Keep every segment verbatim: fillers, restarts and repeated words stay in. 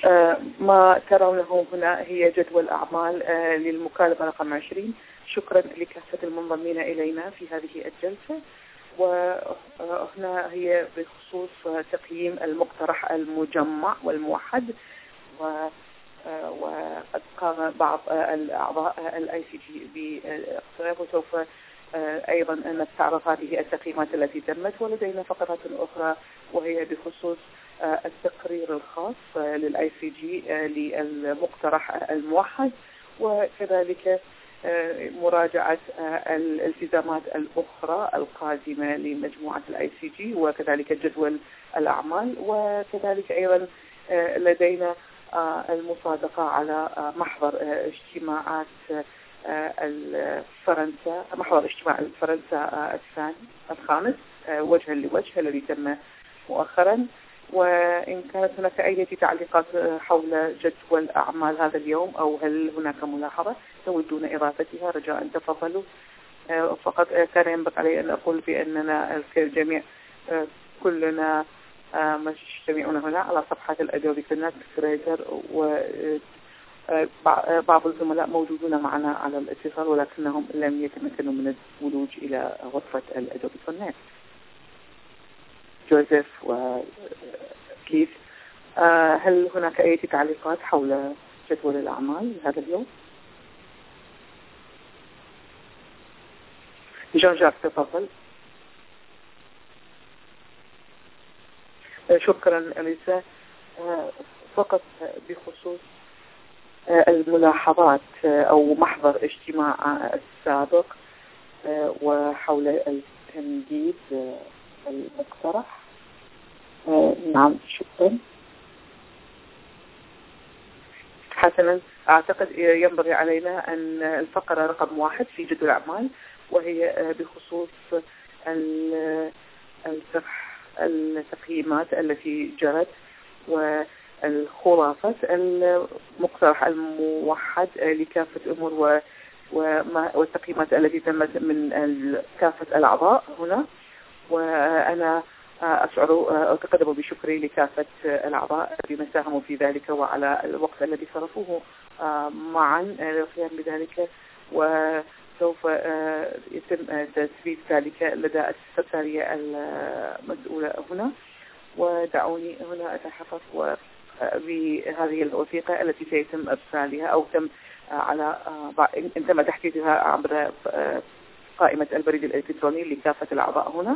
ما ترونه هنا هي جدول أعمال للمكالمة رقم عشرين. شكرا لكافة المنضمين إلينا في هذه الجلسة. وهنا هي بخصوص تقييم المقترح المجمع والموحد، وقد قام بعض الأعضاء الآي سي جي باقتراح، وسوف أيضا نستعرض هذه التقييمات التي تمت. ولدينا فقرات أخرى وهي بخصوص التقرير الخاص للآي سي جي للمقترح الموحد، وكذلك مراجعة الالتزامات الأخرى القادمة لمجموعة الآي سي جي، وكذلك جدول الأعمال. وكذلك أيضا لدينا المصادقة على محضر اجتماعات الفرنسا، محضر اجتماع الفرنسا الثاني الخامس وجها لوجه الذي تم مؤخرا. وإن كانت هناك أي تعليقات حول جدول أعمال هذا اليوم أو هل هناك ملاحظة تودون إضافتها، رجاء تفضلوا. فقط كان ينبغي علي أن أقول بأننا الجميع كلنا مجتمعون هنا على صفحة الأدوبي كونكت كريتر، وبعض الزملاء موجودون معنا على الاتصال ولكنهم لم يتمكنوا من الولوج إلى غرفة الأدوبي كونكت. جوزيف وكيف، هل هناك أي تعليقات حول جدول الأعمال هذا اليوم؟ جان جاك تفضل. شكرا أليسا. فقط بخصوص الملاحظات أو محضر اجتماع السابق وحول التمديد المقترح. نعم شكرا. حسنا، أعتقد ينبغي علينا أن الفقرة رقم واحد في جدول الأعمال وهي بخصوص التقييمات التي جرت والخلاصة المقترح الموحد لكافة أمور والتقييمات التي تمت من كافة الأعضاء هنا. وأنا أشعر أتقدم بشكري لكافة الأعضاء الذين ساهموا في ذلك وعلى الوقت الذي صرفوه معا للقيام بذلك، وسوف يتم تسريب ذلك لدى السكرتارية المسؤولة هنا. ودعوني هنا أتحفظ بهذه الوثيقة التي سيتم إرسالها أو تم على إن تم تحديدها عبر قائمة البريد الإلكتروني لكافة الأعضاء هنا،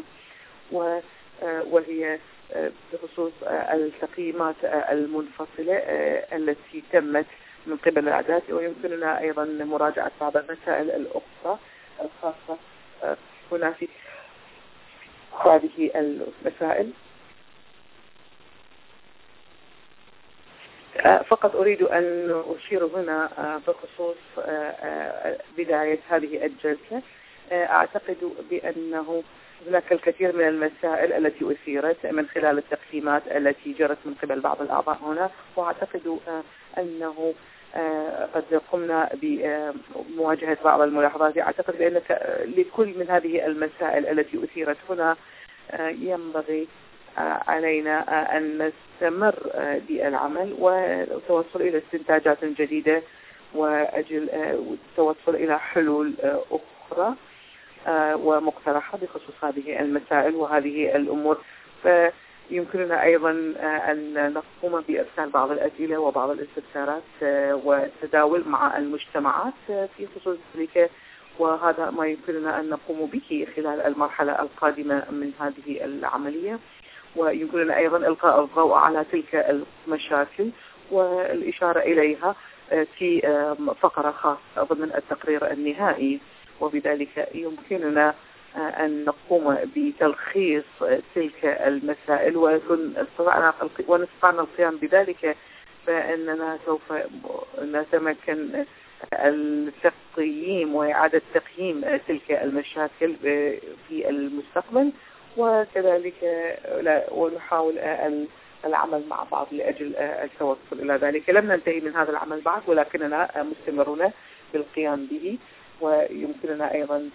وهي بخصوص التقييمات المنفصلة التي تمت من قبل الأعداد. ويمكننا أيضا مراجعة بعض المسائل الأخرى الخاصة هنا في هذه المسائل. فقط أريد أن أشير هنا بخصوص بداية هذه الجلسة. أعتقد بأنه هناك الكثير من المسائل التي أثيرت من خلال التقسيمات التي جرت من قبل بعض الأعضاء هنا، وأعتقد أنه قد قمنا بمواجهة بعض الملاحظات. أعتقد بأن لكل من هذه المسائل التي أثيرت هنا ينبغي علينا أن نستمر بالعمل والتوصل إلى استنتاجات جديدة وأجل التوصل إلى حلول أخرى ومقترحة بخصوص هذه المسائل وهذه الأمور. فيمكننا أيضا أن نقوم بإرسال بعض الأسئلة وبعض الاستفسارات والتداول مع المجتمعات في خصوص ذلك، وهذا ما يمكننا أن نقوم به خلال المرحلة القادمة من هذه العملية. ويمكننا أيضا إلقاء الضوء على تلك المشاكل والإشارة إليها في فقرة خاصة ضمن التقرير النهائي، وبذلك يمكننا أن نقوم بتلخيص تلك المسائل. ونستطعنا القيام بذلك فإننا سوف نتمكن التقييم وإعادة تقييم تلك المشاكل في المستقبل، وكذلك ونحاول العمل مع بعض لأجل التوصل إلى ذلك. لم ننتهي من هذا العمل بعد ولكننا مستمرون بالقيام به، ويمكننا أيضا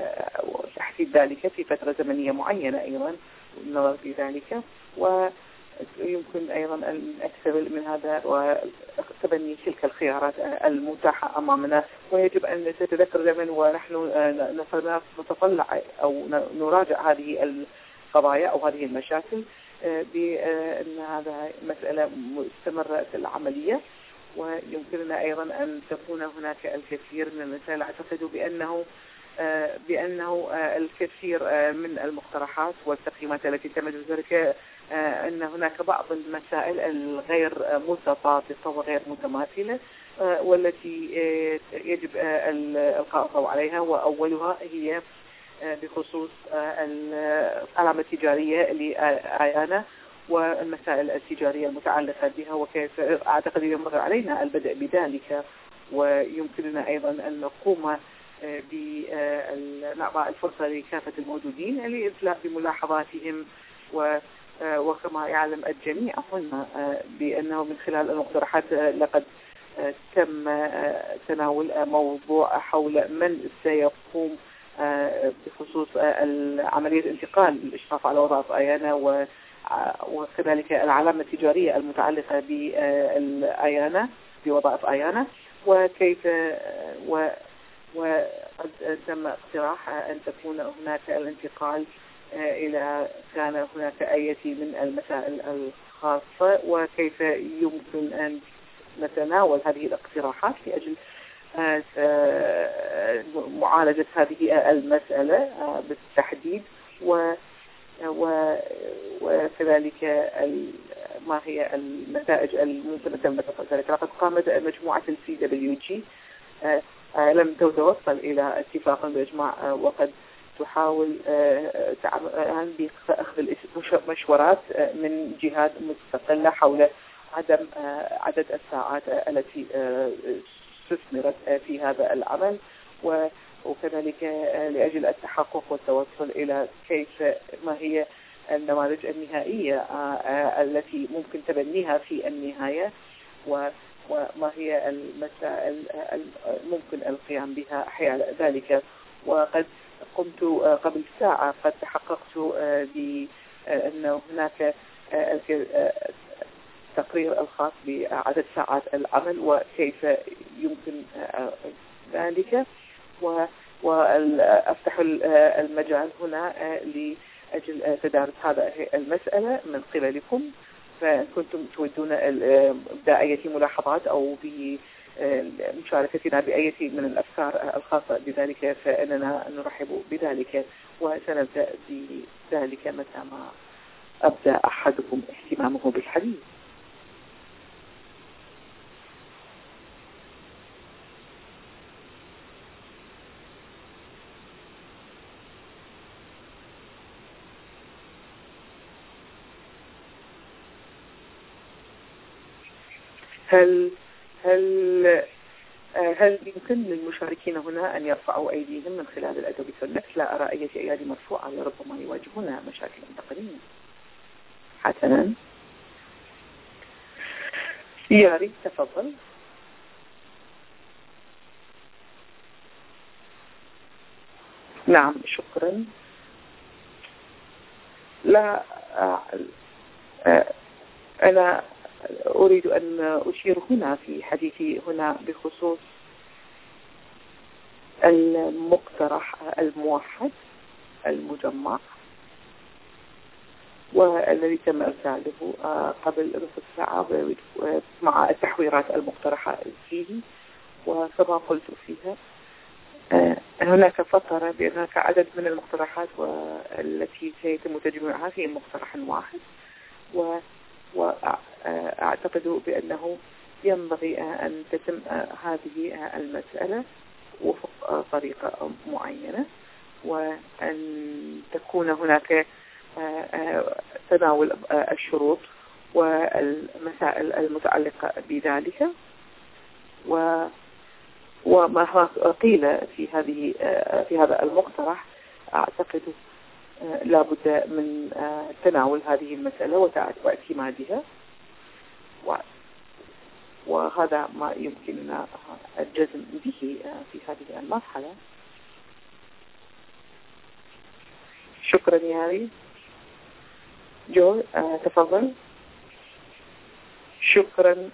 تحديد ذلك في فترة زمنية معينة أيضا والنظر في ذلك. يمكن أيضا أن أكتمل من هذا وتبني تلك الخيارات المتاحة أمامنا. ويجب أن نتذكر دائما ونحن نتطلع أو نراجع هذه القضايا أو هذه المشاكل بأن هذا مسألة مستمرة في العملية، ويمكننا أيضا أن تكون هناك الكثير من المسائل. أعتقد بأنه بأنه الكثير من المقترحات والتقييمات التي تمت ذلك أن هناك بعض المسائل الغير متطابقة وغير متماثلة والتي يجب الإلقاء الضوء عليها، وأولها هي بخصوص العلامة التجارية لآيانا والمسائل التجارية المتعلقة بها، وكيف أعتقد ينبغي علينا البدء بذلك. ويمكننا أيضا أن نقوم بنعطاء الفرصة لكافة الموجودين لإدلاء بملاحظاتهم، وكما يعلم الجميع هنا بأنه من خلال المقترحات لقد تم تناول موضوع حول من سيقوم بخصوص عملية الانتقال للإشراف على وظائف آيانا، وكذلك العلامة التجارية المتعلقة بالآيانا بوظائف آيانا، وكيف و وقد تم اقتراح أن تكون هناك الانتقال إلى كان هناك أي من المسائل الخاصة، وكيف يمكن أن نتناول هذه الاقتراحات لأجل معالجة هذه المسألة بالتحديد، و وكذلك ما هي النتائج الممكنة تم ذلك. لقد قامت مجموعة السي دبليو جي لم تتوصل إلى اتفاق بإجماع، وقد تحاول بأخذ مشورات من جهات مستقلة حول عدم عدد الساعات التي استثمرت في هذا العمل، وكذلك لأجل التحقق والتوصل إلى كيف ما هي النماذج النهائية التي ممكن تبنيها في النهاية، وما هي المسائل ممكن القيام بها حيال ذلك. وقد قمت قبل ساعة قد تحققت بأن هناك التقرير الخاص بعدد ساعات العمل وكيف يمكن ذلك، وأفتح المجال هنا لأجل تدارس هذا المسألة من قبلكم. فكنتم تودون إبداء أي ملاحظات أو بمشاركتنا بأي من الأفكار الخاصة بذلك، فإننا نرحب بذلك، وسنبدأ بذلك متى ما أبدأ أحدكم اهتمامه بالحديث. هل هل هل يمكن للمشاركين هنا أن يرفعوا أيديهم من خلال الأدوبي سوليد؟ لا أرى أي أيادي مرفوعة، لربما يواجهون مشاكل تقنية. حسنا، ياري تفضل. نعم شكرا. لا أنا أريد أن أشير هنا في حديثي هنا بخصوص المقترح الموحد المجمع والذي تم إرساله قبل نصف ساعة مع التحويرات المقترحة فيه. وكما قلت فيها هناك فترة بهناك عدد من المقترحات والتي سيتم تجميعها في مقترح واحد، و وأعتقد بأنه ينبغي أن تتم هذه المسألة وفق طريقة معينة، وأن تكون هناك تناول الشروط والمسائل المتعلقة بذلك، و وما قيل في هذه في هذا المقترح أعتقد لا بد من تناول هذه المسألة واعتمادها، وهذا ما يمكننا الجزم به في هذه المرحلة. شكرا يا هاري. جو تفضل. شكرا.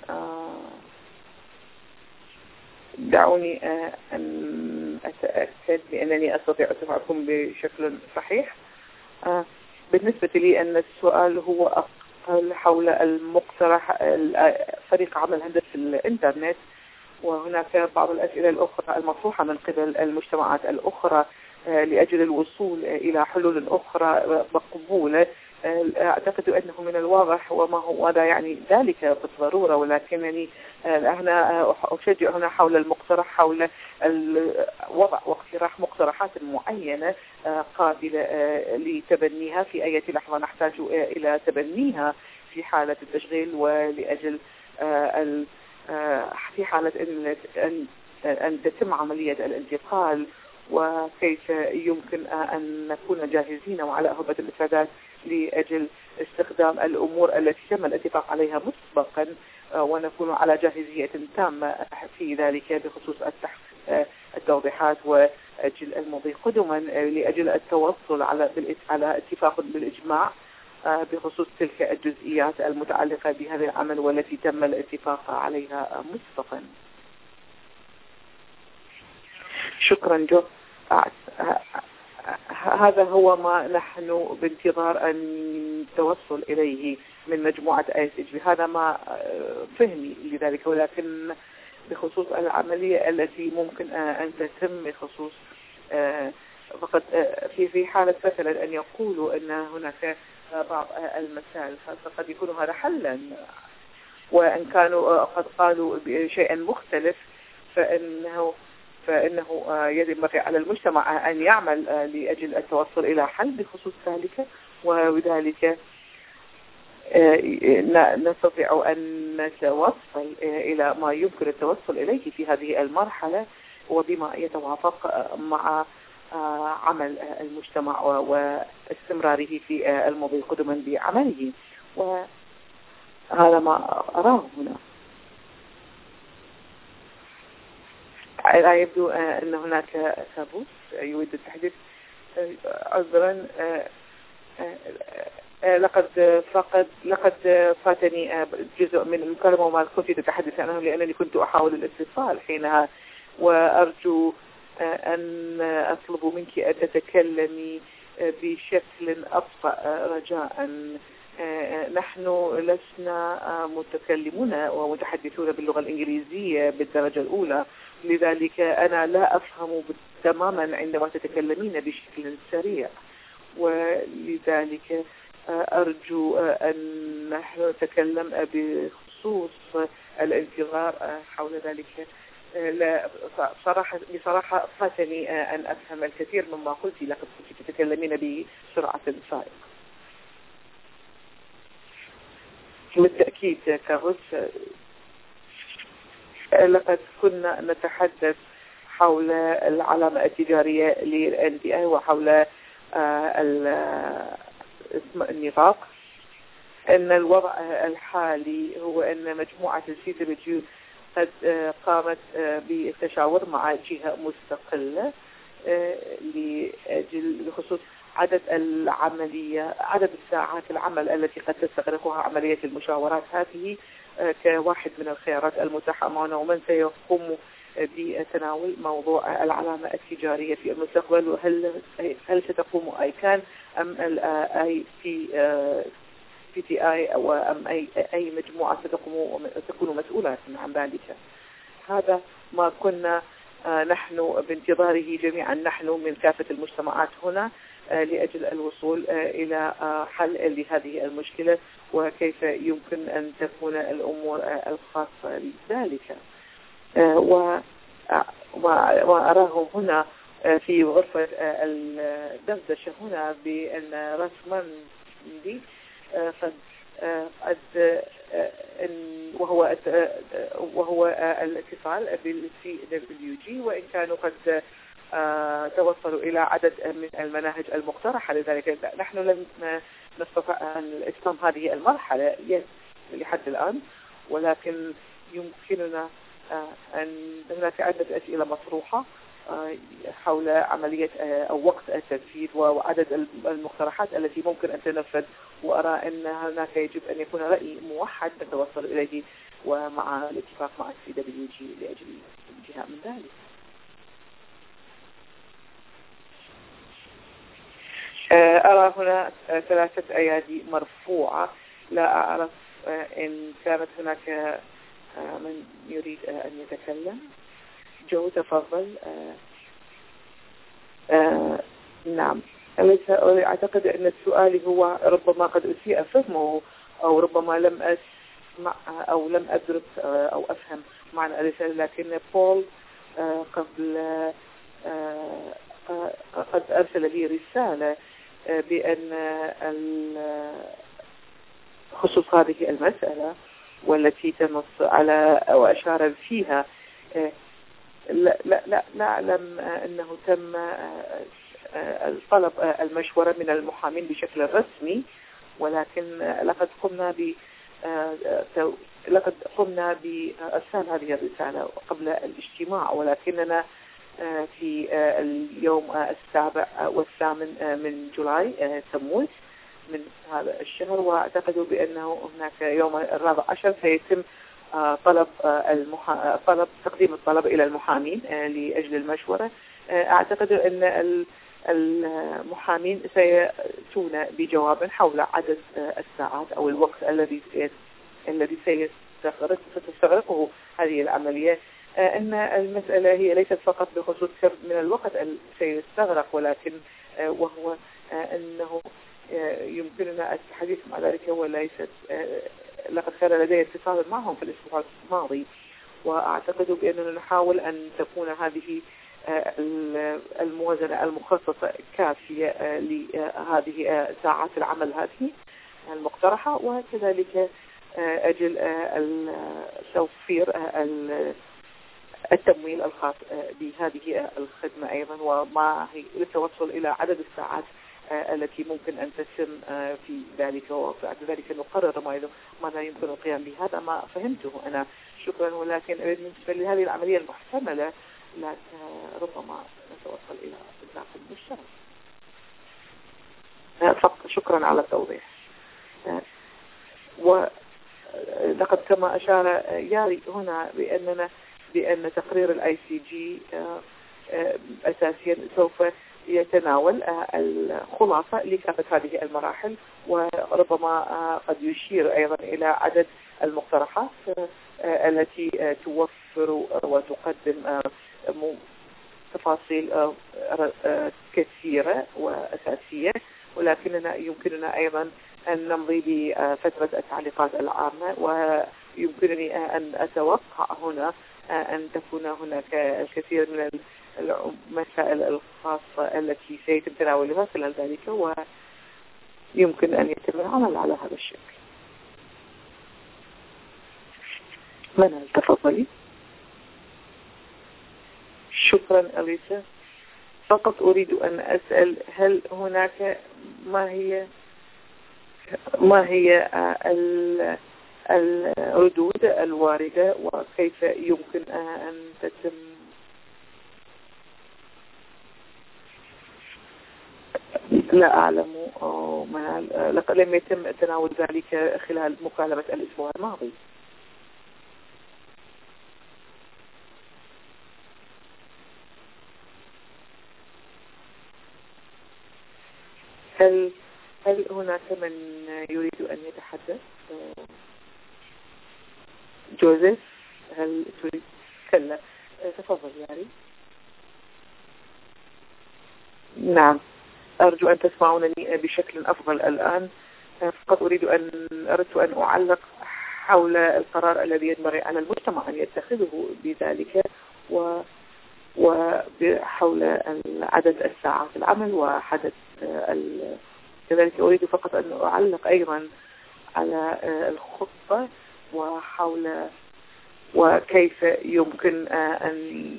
دعوني أن أتأكد بأنني أستطيع أسمعكم بشكل صحيح. بالنسبة لي أن السؤال هو أقل حول المقترح فريق عمل هندسة الإنترنت، وهناك بعض الأسئلة الأخرى المطروحة من قبل المجتمعات الأخرى لأجل الوصول إلى حلول أخرى مقبولة. أعتقد أنه من الواضح وما هو هذا يعني ذلك بالضرورة، ولكنني هنا أشجع هنا حول المقترح حول وضع واقتراح مقترحات معينة قابلة لتبنيها في أي لحظة نحتاج إلى تبنيها في حالة التشغيل، ولأجل في حالة أن أن تتم عملية الانتقال، وكيف يمكن أن نكون جاهزين وعلى أهبة الاستعداد لأجل استخدام الأمور التي تم الاتفاق عليها مسبقا، ونكون على جاهزية تامة في ذلك بخصوص التوضيحات وأجل المضي قدما لأجل التوصل على على اتفاق بالإجماع بخصوص تلك الجزئيات المتعلقة بهذا العمل والتي تم الاتفاق عليها مسبقا. شكرا جو. هذا هو ما نحن بانتظار أن توصل إليه من مجموعة آي إس إتش بي، هذا ما فهمي لذلك. ولكن بخصوص العملية التي ممكن أن تتم بخصوص فقط في في حالة مثلا أن يقولوا أن هناك بعض المسائل فقد يكون هذا حلا، وإن كانوا قد قالوا شيئا مختلف فإنه فإنه ينبغي على المجتمع أن يعمل لأجل التوصل إلى حل بخصوص ذلك، وبذلك نستطيع أن نتوصل إلى ما يمكن التوصل إليه في هذه المرحلة، وبما يتوافق مع عمل المجتمع واستمراره في المضي قدما بعمله، وهذا ما أراه هنا. لا يبدو أن هناك كابوس يريد التحديث. عذرا، لقد فقد لقد فاتني جزء من المكالمة وما كنت أتحدث عنه لأنني كنت أحاول الاتصال حينها، وأرجو أن أطلب منك أن تتكلمي بشكل أبطأ رجاء. نحن لسنا متكلمون ومتحدثون باللغة الإنجليزية بالدرجة الأولى، لذلك أنا لا أفهم تماما عندما تتكلمين بشكل سريع، ولذلك أرجو أن نحن نتكلم بخصوص الانتظار حول ذلك. لا بصراحة بصراحة فاتني أن أفهم الكثير مما قلت، لقد كنت تتكلمين بسرعة فائقة. بالتأكيد كاغوس، لقد كنا نتحدث حول العلامة التجارية لل إن بي آي وحول اسم النطاق. أن الوضع الحالي هو أن مجموعة السي دبليو قد قامت بالتشاور مع جهة مستقلة لأجل بخصوص عدد العملية عدد الساعات العمل التي قد تستغرقها عملية المشاورات هذه كواحد من الخيارات المتاحة معنا، ومن سيقوم بتناول موضوع العلامة التجارية في المستقبل، وهل هل ستقوم أيكان أم الآي بي بي تي آي أو أم أي أي مجموعة ستقوم تكون مسؤولة عن ذلك. هذا ما كنا نحن بانتظاره جميعا نحن من كافة المجتمعات هنا لأجل الوصول إلى حل لهذه المشكلة، وكيف يمكن أن تكون الأمور الخاصة بذلك. وأراه هنا في غرفة الدردشة هنا بأن رسماندي قد قد وهو وهو الاتصال بالسي دبليو جي، وإن كانوا قد توصلوا إلى عدد من المناهج المقترحة، لذلك نحن لم نستطع أن إتمام هذه المرحلة لحد الآن، ولكن يمكننا أن هناك عدة أسئلة مطروحة حول عملية أو وقت التنفيذ وعدد المقترحات التي ممكن أن تنفذ وأرى أن هناك يجب أن يكون رأي موحد نتوصل إليه ومع الاتفاق مع السي دبليو جي لأجل الانتهاء من ذلك. أرى هنا ثلاثة أيادي مرفوعة، لا أعرف إن كانت هناك من يريد أن يتكلم. جو تفضل. نعم، أعتقد أن السؤال هو ربما قد أسيء فهمه أو ربما لم أسمع أو لم أدرك أو أفهم معنى الرسالة، لكن بول قبل قد أرسل لي رسالة بأن خصوص هذه المسألة والتي تنص على أو أشار فيها لا لا لا نعلم أنه تم الطلب المشورة من المحامين بشكل رسمي، ولكن لقد قمنا ب لقد قمنا بإرسال هذه الرسالة قبل الاجتماع، ولكننا في اليوم السابع والثامن من جولاي تموز من هذا الشهر، واعتقد بأنه هناك يوم الرابع عشر سيتم طلب المحا... طلب تقديم الطلب إلى المحامين لأجل المشورة. أعتقد أن المحامين سيأتون بجواب حول عدد الساعات أو الوقت الذي الذي سيستغرق ستستغرقه هذه العملية. أن المسألة هي ليست فقط بخصوص من الوقت سيستغرق، ولكن وهو أنه يمكننا الحديث مع ذلك، وليست لقد كان لدي اتصال معهم في الأسبوع الماضي، وأعتقد بأننا نحاول أن تكون هذه الموازنة المخصصة كافية لهذه ساعات العمل هذه المقترحة، وكذلك أجل توفير التمويل الخاص بهذه الخدمة أيضا، وما هي للتوصل إلى عدد الساعات التي ممكن أن تتم في ذلك، وبعد ذلك نقرر ماذا يمكن القيام به. هذا ما فهمته أنا. شكرا. ولكن بالنسبة لهذه العملية المحتملة لا ربما نتوصل إلى إطلاق المشترك. فقط شكرا على التوضيح. ولقد كما أشار ياري هنا بأننا بأن تقرير الاي سي جي أساسيا سوف يتناول الخلاصة لكافة هذه المراحل، وربما قد يشير أيضا إلى عدد المقترحات التي توفر وتقدم تفاصيل كثيرة وأساسية، ولكننا يمكننا أيضا أن نمضي بفترة التعليقات العامة، ويمكنني أن أتوقع هنا أن تكون هناك الكثير من المسائل الخاصة التي سيتم تناولها خلال ذلك، ويمكن أن يتم العمل على هذا الشكل. من تفضلي. شكرا أليسا. فقط أريد أن أسأل هل هناك ما هي ما هي الردود الواردة وكيف يمكن أن تتم لا أعلم أو ما لقد لم يتم تناول ذلك خلال مكالمة الأسبوع الماضي. هل هل هناك من يريد أن يتحدث؟ جوزيف هل تريد؟ كلا تفضل ياري. نعم، أرجو أن تسمعونني بشكل أفضل الآن. فقط أريد أن أردت أن أعلق حول القرار الذي ينبغي على المجتمع أن يتخذه بذلك، و وحول عدد الساعات العمل وحدث كذلك. أريد فقط أن أعلق أيضا على الخطة وحول وكيف يمكن أن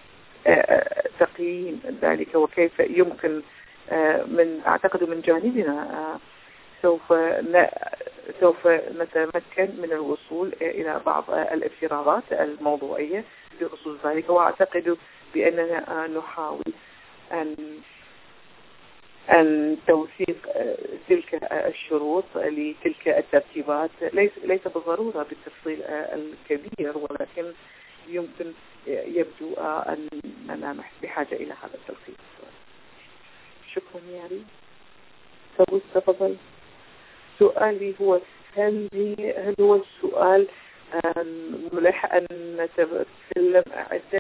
تقييم ذلك، وكيف يمكن من أعتقد من جانبنا سوف سوف نتمكن من الوصول إلى بعض الافتراضات الموضوعية بخصوص ذلك، وأعتقد بأننا نحاول أن أن توثيق تلك الشروط لتلك الترتيبات ليس ليس بالضرورة بالتفصيل الكبير، ولكن يمكن يبدو أننا بحاجة إلى هذا التلخيص. شكرا ياري. كابوس تفضل. سؤالي هو هل هل هو السؤال ملح أن نتكلم عدة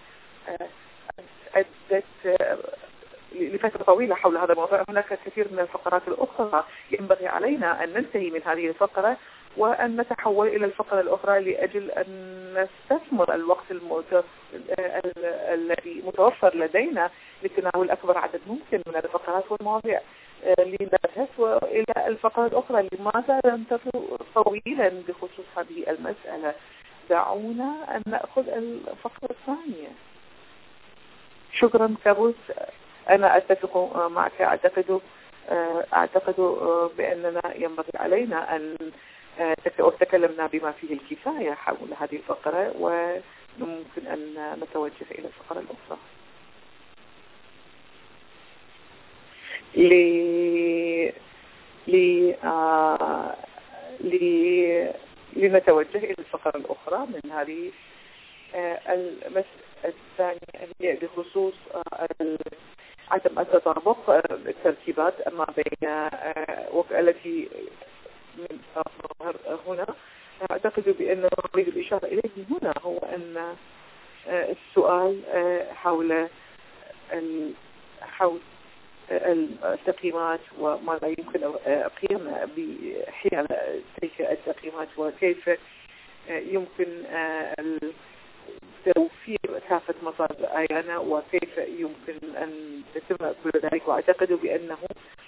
عدة لفترة طويلة حول هذا الموضوع؟ هناك كثير من الفقرات الأخرى ينبغي علينا أن ننتهي من هذه الفقرة وأن نتحول إلى الفقرة الأخرى لأجل أن نستثمر الوقت المت... الذي متوفر لدينا لتناول أكبر عدد ممكن من الفقرات والمواضيع. لنذهب إلى الفقرة الأخرى. لماذا ننتظر طويلا بخصوص هذه المسألة؟ دعونا أن نأخذ الفقرة الثانية. شكرا كابوس. أنا أتفق معك. أعتقد أعتقد بأننا ينبغي علينا أن تكلمنا بما فيه الكفاية حول هذه الفقرة، وممكن أن نتوجه إلى الفقرة الأخرى. ل ل آه... ل لنتوجه إلى الفقرة الأخرى من هذه آه المسألة الثانية، هي بخصوص آه عدم التطابق آه الترتيبات ما بين آه التي من أظهر هنا. أعتقد بأن نريد الإشارة إليه هنا هو أن آه السؤال آه حول حول التقييمات وماذا يمكن القيام بحيال تلك التقييمات، وكيف يمكن توفير كافة مصادر عينة، وكيف يمكن أن تتم كل ذلك. وأعتقد بأنه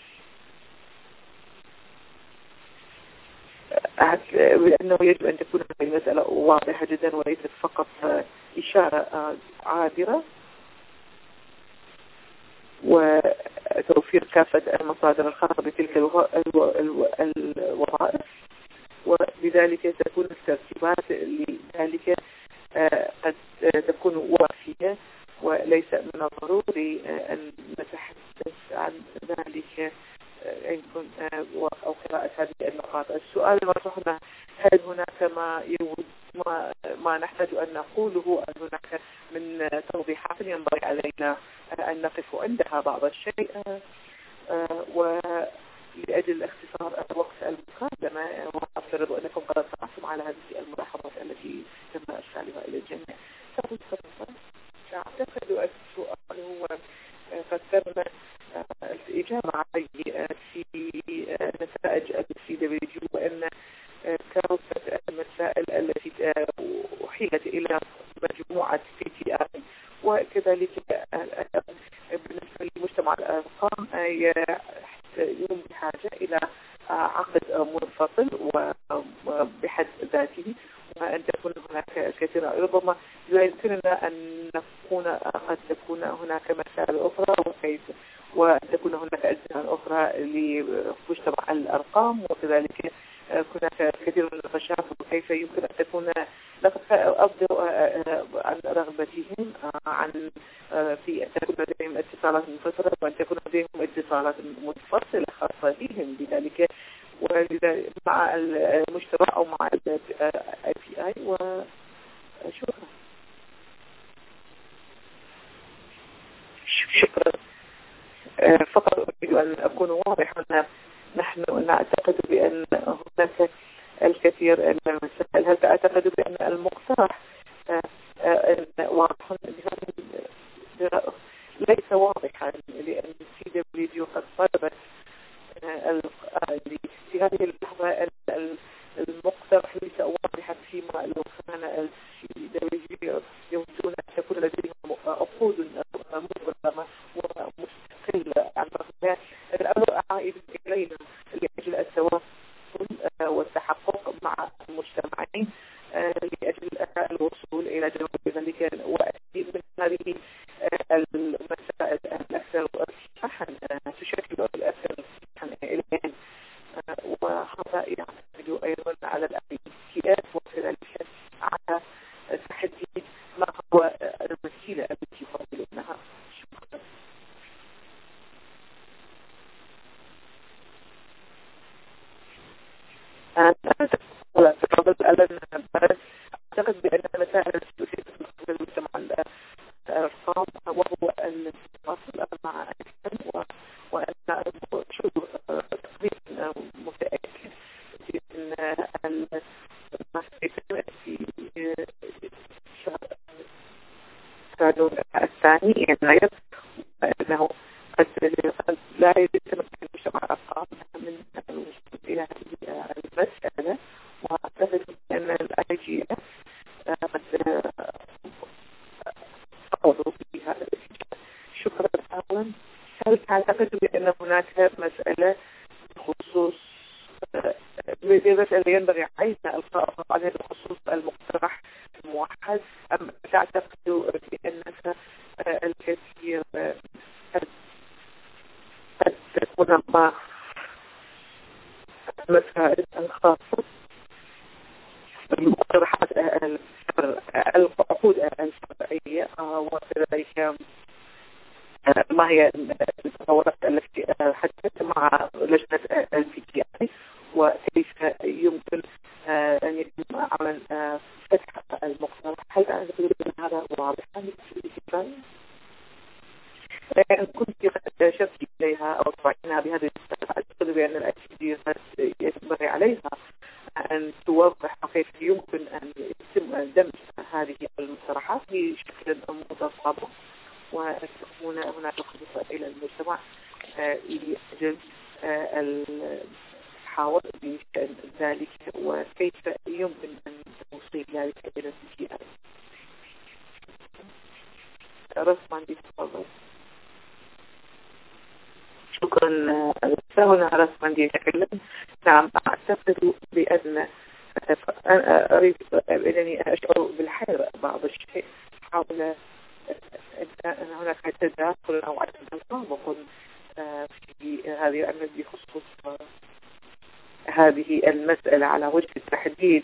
بأنه يجب أن تكون هذه المسألة واضحة جدا وليست فقط إشارة عابرة، وتوفير كافة المصادر الخاصة بتلك الوظائف، وبذلك تكون الترتيبات لذلك قد تكون وافية، وليس من الضروري أن نتحدث عن ذلك يمكن أو قراءة هذه النقاط. السؤال المطروح: هل هناك ما يود ما, ما نحتاج أن نقوله؟ أن هناك من توضيحات ينبغي علينا أن نقف عندها بعض الشيء؟ ولأجل اختصار الوقت المقدمة، وأفترض أنكم قد سمعتم على هذه الملاحظات التي تم إرسالها إلى الجميع. أعتقد السؤال هو قد تم الإجابة عليه في نتائج السي دبليو جي، وأن كافة المسائل التي أحيلت إلى مجموعة بي تي آي، وكذلك بالنسبة لمجتمع الأرقام يوم بحاجة إلى عقد منفصل وبحد ذاته، وأن تكون هناك كثير. ربما لا يمكننا أن نكون قد تكون هناك مسائل أخرى، وكيف وأن تكون هناك أجزاء أخرى لمجتمع الأرقام، وكذلك هناك كثير من النقاشات وكيف يمكن أن تكون أبدو عن رغبتهم عن في أن تكون لديهم اتصالات منفصلة، وأن تكون لديهم اتصالات متفصلة خاصة بهم بذلك، مع المجتمع أو مع ال بي آي. وشكرا. شكرا. فقط أريد أن أكون واضحا. نحن نعتقد بأن هناك الكثير من المسائل. هل تعتقد بأن المقترح واضح؟ ليس واضحا، لأن السي دبليو جي قد طلبت في هذه اللحظة المقترح ليس واضحا، فيما لو كان السي دبليو جي يودون أن تكون لديهم عقود مبرمة ومستقلة عن رغبات. الأمر عائد إلينا لأجل التواصل والتحقق مع المجتمعين لأجل الوصول إلى جواب ذلك، وأكيد من هذه المسائل الأكثر صحا تشكل الأكثر صحا إلينا، وهذا يعتمد أيضا على الأمنيات وكذلك على تحديد ما هو الوسيلة التي يفضلونها. شكرا. شكرا. بس أعتقد بأن المسائل التي تثير في المجتمع الأرقام وهو التواصل مع الإنسان وأن شو تقريبا متأكد أن ما يتم في القانون الثاني يناير أنه قد لا يتم المجتمع الأرقام من الوصول إلى هذه المسألة. وأعتقد أن الآي جي إس قد أقضوا بها. شكرا أولا. هل تعتقد بأن هناك مسألة بخصوص مسألة ينبغي علينا القاء عليها بخصوص المقترح الموحد، أم تعتقد بأنك الكثير قد تكون مع المسائل الخاصة بالمقترحات العقود الشرعية، وكذلك ما هي التطورات التي حدثت مع لجنة البي تي آي، وكيف يمكن أن يتم عمل فتح المقترح؟ هل تعتقد أن هذا واضحا بالنسبة لك؟ كنت قد أشرت إليها أو طرحناها بهذه الطريقة. أعتقد بأن الأكاديمية ينبغي عليها أن توضح كيف يمكن أن يتم دمج هذه المقترحات بشكل متطابق، وتكون هناك خطوة إلى المجتمع لأجل التحاور بشأن ذلك، وكيف يمكن أن توصيل ذلك إلى السياسة. رسما بتفضل. شكرا. هنا رسما يتكلم. نعم، أعتقد بأن أريد أنني أشعر بالحيرة بعض الشيء حول أن هناك تداخل أو عدم تطابق في هذه الأمر بخصوص هذه المسألة على وجه التحديد،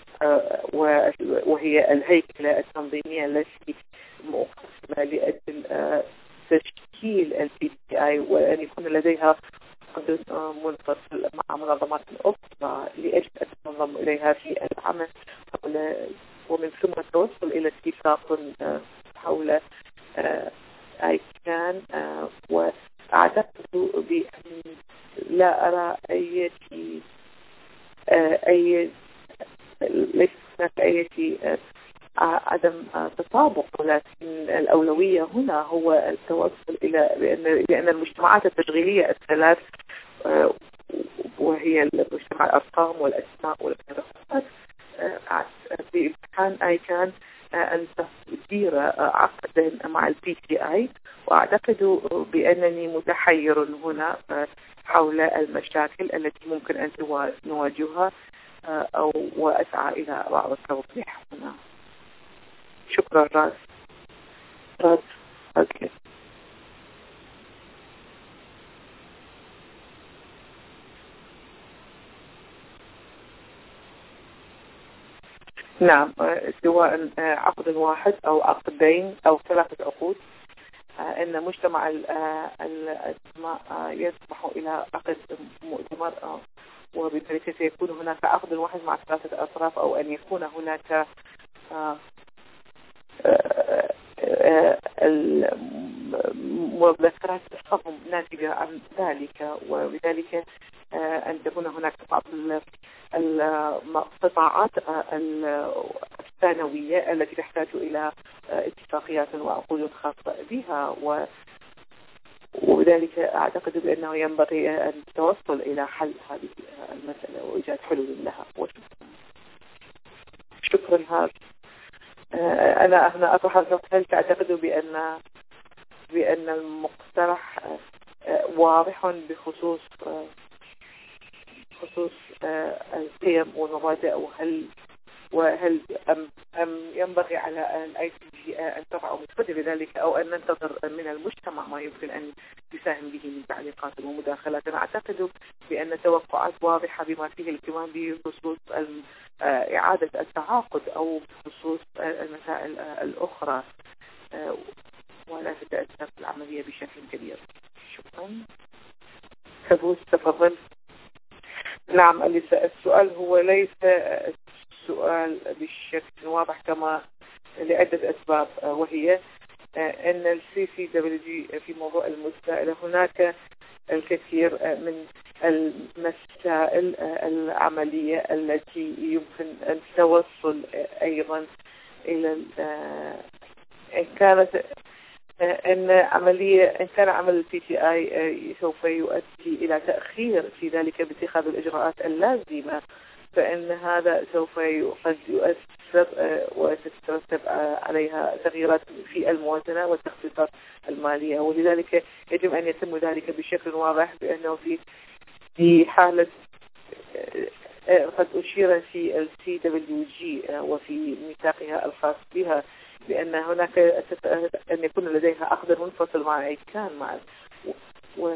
وهي الهيكلة التنظيمية التي مقسمة لأجل تشكيل البي تي آي، وأن يكون لديها قدر منفصل مع منظمات أخرى لأجل أن تنضم إليها في العمل حول، ومن ثم التوصل إلى اتفاق حول أي كان. وأعتقد بأن لا أرى أي أي ليس هناك أي عدم تطابق، ولكن الأولوية هنا هو التوصل إلى بأن بأن المجتمعات التشغيلية الثلاث، وهي المجتمع الأرقام والأسماء والقراءات، بإمكان أي كان أن تدير عقدا مع البي تي آي. وأعتقد بأنني متحير هنا حول المشاكل التي ممكن أن نواجهها، أو وأسعى إلى بعض التوضيح هنا. شكرا. راس راس أوكي. نعم، سواء عقد واحد أو عقدين أو ثلاثة عقود، إن مجتمع الأسماء يسمح إلى عقد مؤتمر، وبذلك سيكون هناك عقد واحد مع ثلاثة أطراف، أو أن يكون هناك المذكرات تفهم ناتجة عن ذلك، وبذلك أن تكون هناك بعض القطاعات الثانوية التي تحتاج إلى اتفاقيات وعقود خاصة بها، وبذلك أعتقد بأنه ينبغي أن نتوصل إلى حل هذه المسألة وإيجاد حلول لها. وشكرا. شكرا. هذا أنا هنا أطرح النقطة. هل تعتقد بأن بأن المقترح واضح بخصوص خصوص القيم والمبادئ، وهل وهل أم أم ينبغي على الآي سي جي أن تضع مستقبل ذلك، أو أن ننتظر من المجتمع ما يمكن أن يساهم به من تعليقات ومداخلات؟ أنا أعتقد بأن توقعات واضحة بما فيه الاهتمام بخصوص إعادة التعاقد أو بخصوص المسائل الأخرى، ولا تتأثر العملية بشكل كبير. شكرا. كابوس تفضل. نعم، السؤال هو ليس السؤال بشكل واضح كما لعدة أسباب، وهي أن ال سي سي دبليو جي في موضوع المسائل هناك الكثير من المسائل العملية التي يمكن التوصل أيضا إلى إن كانت إن عملية إن كان عمل البي تي آي سوف يؤدي إلى تأخير في ذلك باتخاذ الإجراءات اللازمة، فإن هذا سوف قد يؤثر وتترتب عليها تغييرات في الموازنة والتخطيطات المالية، ولذلك يجب أن يتم ذلك بشكل واضح، بأنه في في حالة قد أشير في ال سي دبليو جي وفي ميثاقها الخاص بها بأن هناك أن يكون لديها أخضر منفصل مع إيكان مع و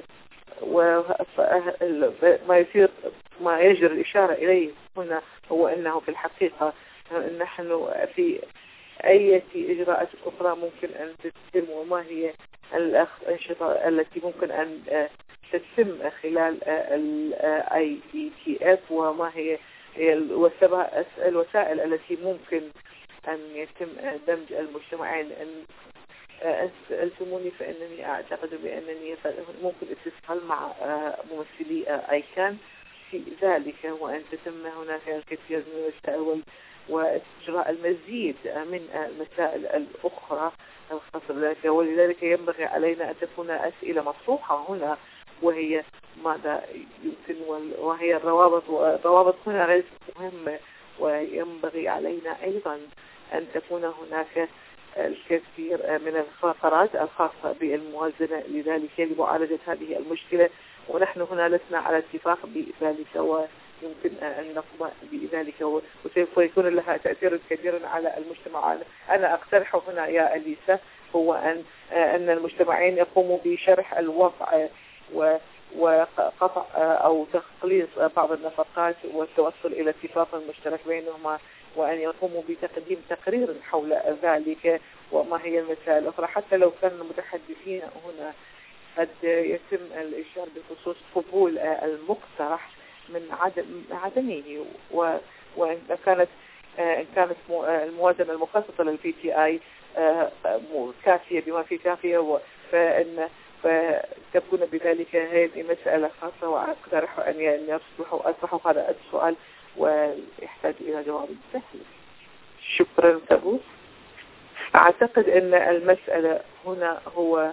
وما يصير ما يجري الإشارة إليه هنا هو أنه في الحقيقة نحن في أي إجراءات أخرى ممكن أن تتم، وما هي الأنشطة التي ممكن أن تتم خلال ال آي بي تي إف، وما هي الوسائل التي ممكن أن يتم دمج المجتمعين. أن سألتموني فإنني أعتقد بأنني ممكن الاتصال مع ممثلي أيكان في ذلك، وأن تتم هناك الكثير من المسائل وإجراء المزيد من المسائل الأخرى الخاصة بذلك، ولذلك ينبغي علينا أن تكون أسئلة مطروحة هنا، وهي ماذا يمكن، وهي الروابط، والروابط هنا ليست مهمة، وينبغي علينا أيضا أن تكون هناك الكثير من الفقرات الخاصة بالموازنة لذلك لمعالجة هذه المشكلة، ونحن هنا لسنا على اتفاق بذلك، ويمكن أن نقوم بذلك، وسوف يكون لها تأثير كبير على المجتمع. أنا أقترح هنا يا أليسا هو أن أن المجتمعين يقوموا بشرح الوضع و وقطع أو تقليص بعض النفقات والتوصل إلى اتفاق مشترك بينهما، وأن يقوموا بتقديم تقرير حول ذلك وما هي المسائل الأخرى، حتى لو كان المتحدثين هنا قد يتم الإشارة بخصوص قبول المقترح من عدم عدمه، وإن كانت إن كانت الموازنة المخصصة للبي تي آي كافية بما في كافية، فإن فتكون بذلك هذه مسألة خاصة، وأقترح أن يصبحوا أصبحوا هذا السؤال ويحتاج إلى جواب سهل. شكرا كابوس. أعتقد أن المسألة هنا هو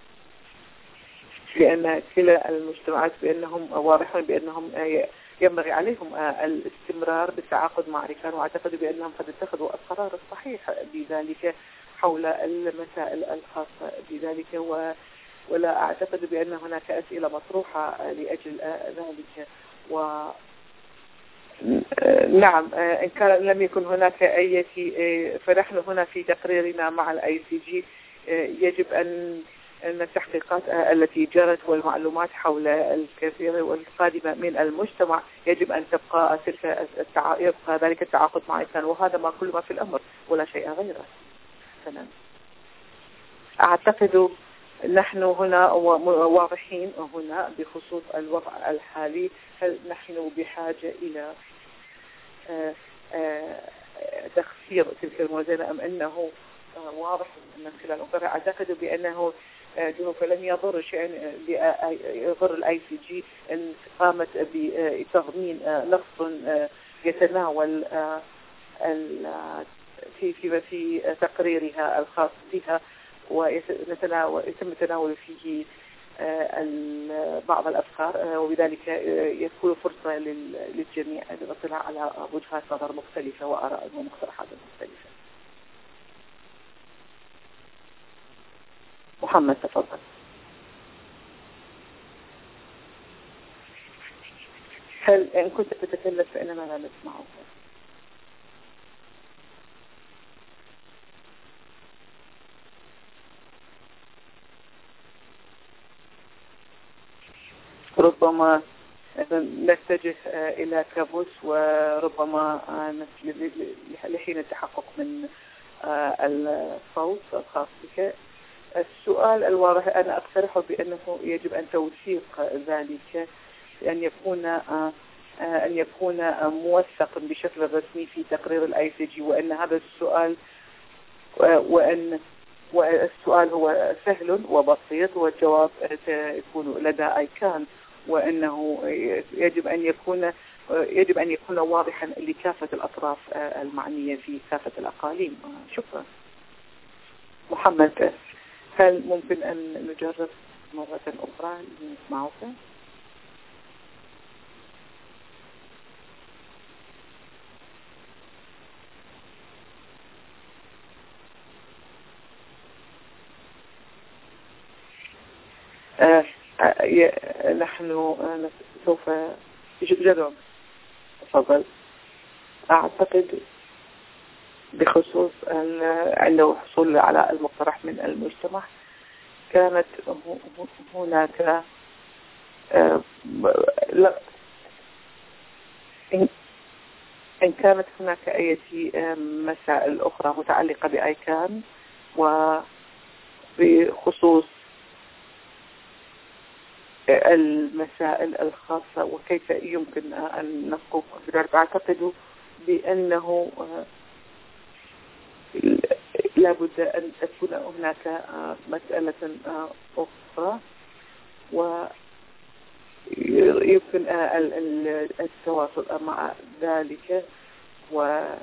لأن كلا المجتمعات بأنهم واضحون بأنهم ينبغي عليهم الاستمرار بالتعاقد مع أيكان، وأعتقد بأنهم قد اتخذوا القرار الصحيح بذلك حول المسائل الخاصة بذلك، و ولا أعتقد بأن هناك أسئلة مطروحة لأجل ذلك. و نعم إن كان لم يكن هناك أي فنحن هنا في تقريرنا مع الاي سي جي يجب أن أن التحقيقات التي جرت والمعلومات حول الكثير والقادمة من المجتمع يجب أن تبقى تلك التع... يبقى ذلك التعاقد مع إيكان، وهذا ما كل ما في الأمر ولا شيء غيره. تمام. أعتقد نحن هنا واضحين هنا بخصوص الوضع الحالي. هل نحن بحاجة إلى تخسير تلك الموازنة أم أنه واضح من خلال الأخرى؟ أعتقد بأنه سوف لن يضر شيء يضر الاي سي جي ان قامت بتضمين نص يتناول في في في تقريرها الخاص بها، ويتم تناول فيه بعض الأفكار، وبذلك يكون فرصة للجميع للاطلاع على وجهات نظر مختلفة وآراء ومقترحات مختلفة. محمد تفضل. هل إن كنت تتكلم فإننا لا نسمعك؟ ربما نتجه إلى كابوس، وربما لحين التحقق من الصوت الخاص بك. السؤال الواضح أنا أقترح بأنه يجب أن توثيق ذلك، لأن يكون أن يكون موثق بشكل رسمي في تقرير الآي سي جي، وأن هذا السؤال وأن والسؤال هو سهل وبسيط والجواب سيكون لدى آيكان، وأنه يجب أن يكون يجب أن يكون واضحا لكافة الأطراف المعنية في كافة الأقاليم. شكرا. محمد، هل ممكن أن نجرب مرة أخرى نسمعك؟ آه آه نحن آه سوف جرب. تفضل. أعتقد بخصوص أن عنده حصول على المقترح من المجتمع، كانت هناك آه إن كانت هناك أي مسائل أخرى متعلقة بآيكان وبخصوص المسائل الخاصة وكيف يمكن أن نقوم بذلك، أعتقد بأنه لابد أن تكون هناك مسألة أخرى ويمكن التواصل مع ذلك، وهذا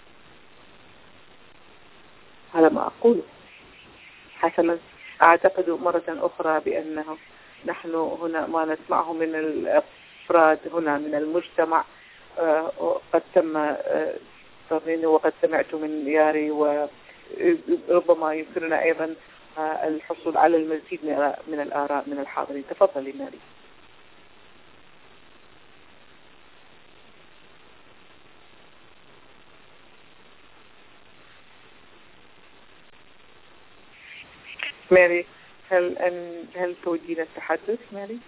ما أقوله. حسنا، أعتقد مرة أخرى بأنه نحن هنا ما نسمعه من الأفراد هنا من المجتمع قد تم تضمينه وقد سمعت من ياري، وربما يمكننا أيضا الحصول على المزيد من الآراء من الحاضرين. تفضلي ماري. ماري، هل أن هل تودين التحدث ماري؟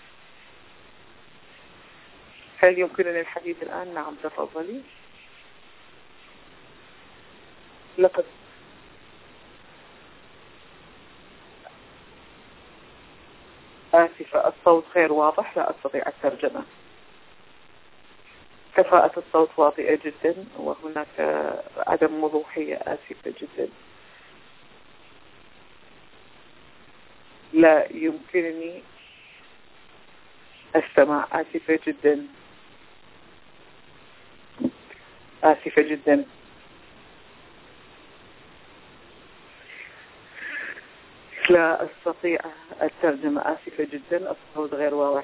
هل يمكنني الحديث الآن؟ نعم تفضلي. لقد آسفة، الصوت غير واضح، لا أستطيع الترجمة. كفاءة الصوت واطئة جدا وهناك عدم وضوحية، آسفة جدا. لا يمكنني السماع، آسفة جدا، آسفة جدا. لا أستطيع الترجمة، آسفة جدا، الصوت غير واضح.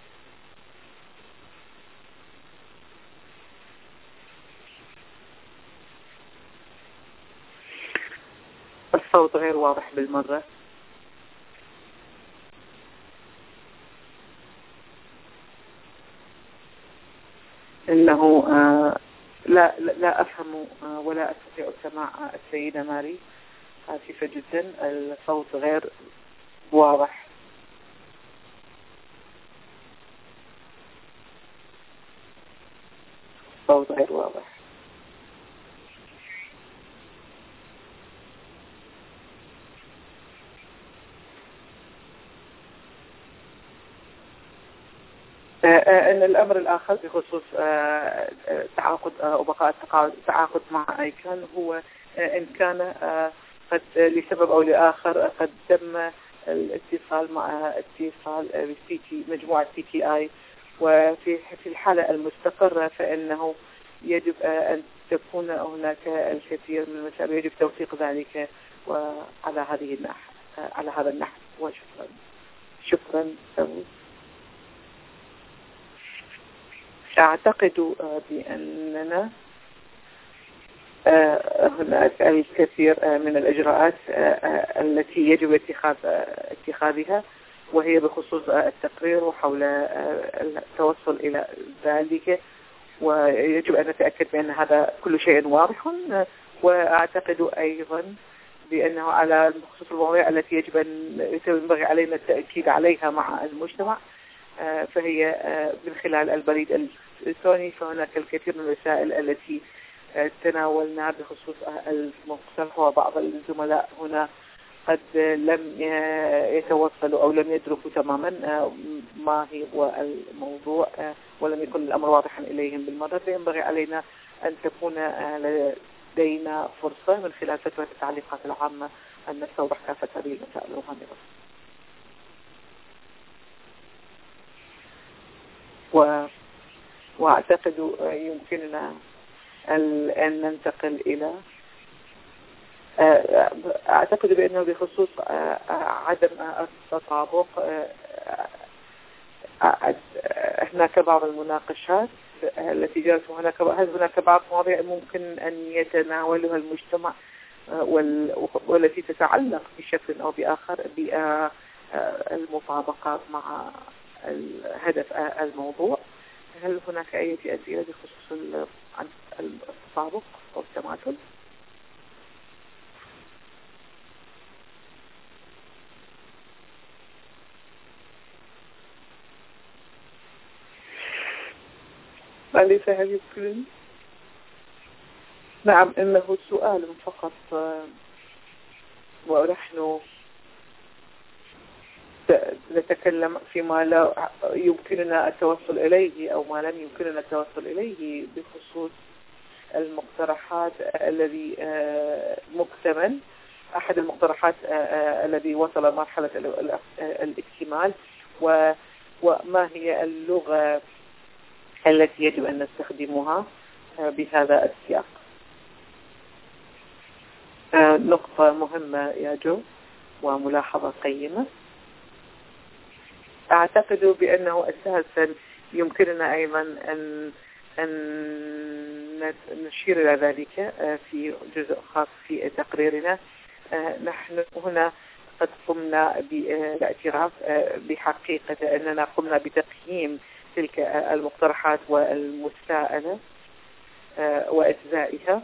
الصوت غير واضح بالمرة. إنه آه لا, لا لا أفهم آه ولا أستطيع سماع السيدة ماري، آسفة جدا، الصوت غير واضح. الصوت غير واضح. أن الأمر الآخر بخصوص تعاقد وبقاء التعاقد مع آيكان هو إن كان قد لسبب أو لآخر قد تم الاتصال مع اتصال بالسي تي مجموعة سي تي آي، وفي في الحالة المستقرة فإنه يجب أن تكون هناك الكثير من المسائل، يجب توثيق ذلك وعلى هذه النحو على هذا النحو. وشكرا. شكرا. أعتقد بأننا هناك الكثير من الإجراءات التي يجب اتخاذ اتخاذها، وهي بخصوص التقرير وحول التوصل إلى ذلك، ويجب أن نتأكد بأن هذا كل شيء واضح. وأعتقد أيضا بأنه على بخصوص المواضيع التي يجب أن ينبغي علينا التأكيد عليها مع المجتمع، فهي من خلال البريد الإلكتروني، فهناك الكثير من الرسائل التي تناولنا بخصوص المقترح، وبعض الزملاء هنا قد لم يتوصلوا أو لم يدركوا تماما ما هو الموضوع ولم يكن الأمر واضحا إليهم بالمرة، فينبغي علينا أن تكون لدينا فرصة من خلال فترة التعليقات العامة أن نستوضح كافة هذه المسائل الغامضة. و... وأعتقد يمكننا أن ننتقل إلى أعتقد بأنه بخصوص عدم التطابق هناك بعض المناقشات التي جرت، وهناك هل هناك بعض مواضيع ممكن أن يتناولها المجتمع والتي تتعلق بشكل أو بآخر بالمطابقة مع هدف الموضوع. هل هناك أي أسئلة بخصوص التطابق أو التماثل؟ أليس هل يمكن؟ نعم، إنه سؤال فقط، ونحن نتكلم فيما لا يمكننا التوصل إليه أو ما لم يمكننا التوصل إليه بخصوص المقترحات الذي مكتمل. أحد المقترحات الذي وصل مرحلة الاكتمال، وما هي اللغة التي يجب أن نستخدمها بهذا السياق. نقطة مهمة يا جو وملاحظة قيمة. أعتقد بأنه أساسا يمكننا أيضا أن أن نشير إلى ذلك في جزء خاص في تقريرنا. نحن هنا قد قمنا بالاعتراف بحقيقة أننا قمنا بتقييم تلك المقترحات والمساءلة وإجزائها،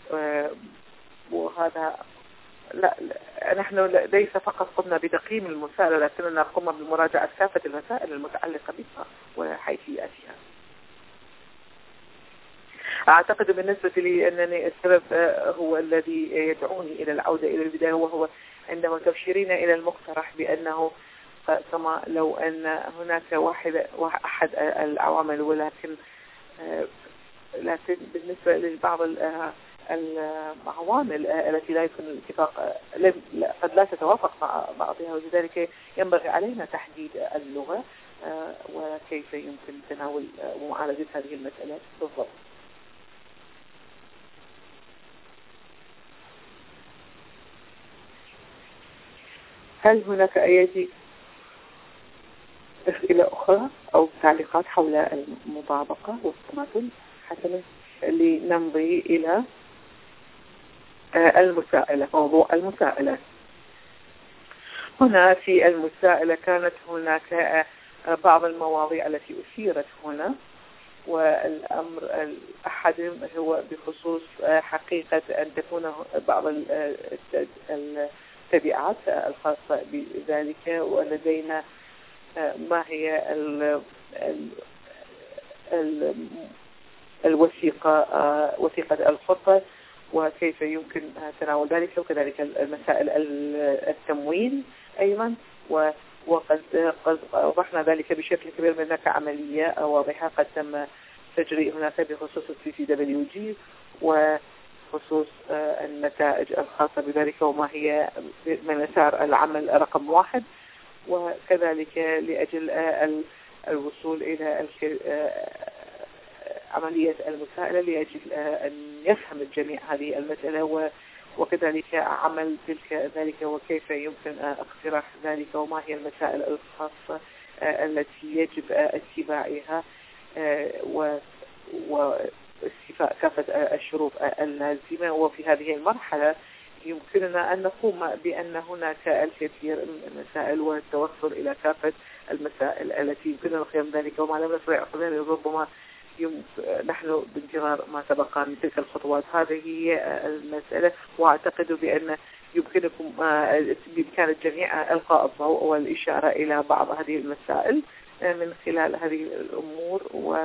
وهذا لا, لا نحن ليس فقط قمنا بتقييم المساءلة، لكننا قمنا بمراجعة كافة المسائل المتعلقة بها وحيثياتها. أعتقد بالنسبة لي أنني السبب هو الذي يدعوني إلى العودة إلى البداية، وهو عندما تشيرين إلى المقترح بأنه كما لو أن هناك واحد أحد العوامل، ولكن لكن بالنسبة لبعض العوامل التي لا يكون الاتفاق قد لا تتوافق مع بعضها، ولذلك ينبغي علينا تحديد اللغة وكيف يمكن تناول ومعالجة هذه المسألة بالضبط. هل هناك أي أسئلة أخرى أو تعليقات حول المطابقة والتماثل حتى لنمضي إلى المساءلة؟ موضوع المساءلة. هنا في المساءلة كانت هناك بعض المواضيع التي أثيرت هنا، والأمر الأحد هو بخصوص حقيقة أن تكون بعض التبعات الخاصة بذلك، ولدينا ما هي ال ال الوثيقة وثيقة الخطة وكيف يمكن تناول ذلك، وكذلك المسائل التمويل أيضا. وقد وضحنا ذلك بشكل كبير، من هناك عملية واضحة قد تم تجريء هناك بخصوص السي سي دبليو جي وخصوص النتائج الخاصة بذلك وما هي من مسار العمل رقم واحد، وكذلك لأجل الوصول إلى عملية المساءلة لأجل أن يفهم الجميع هذه المسألة، وكذلك عمل تلك ذلك وكيف يمكن اقتراح ذلك وما هي المسائل الخاصة التي يجب اتباعها واستيفاء كافة الشروط اللازمة. وفي هذه المرحلة يمكننا أن نقوم بأن هناك الكثير من المسائل والتوصل إلى كافة المسائل التي يمكننا القيام ذلك، وما لم نستطع ذلك ربما نحن بانتظار ما تبقى من تلك الخطوات. هذه هي المسألة، وأعتقد بأن يمكنكم بإمكان الجميع إلقاء الضوء والإشارة إلى بعض هذه المسائل من خلال هذه الأمور.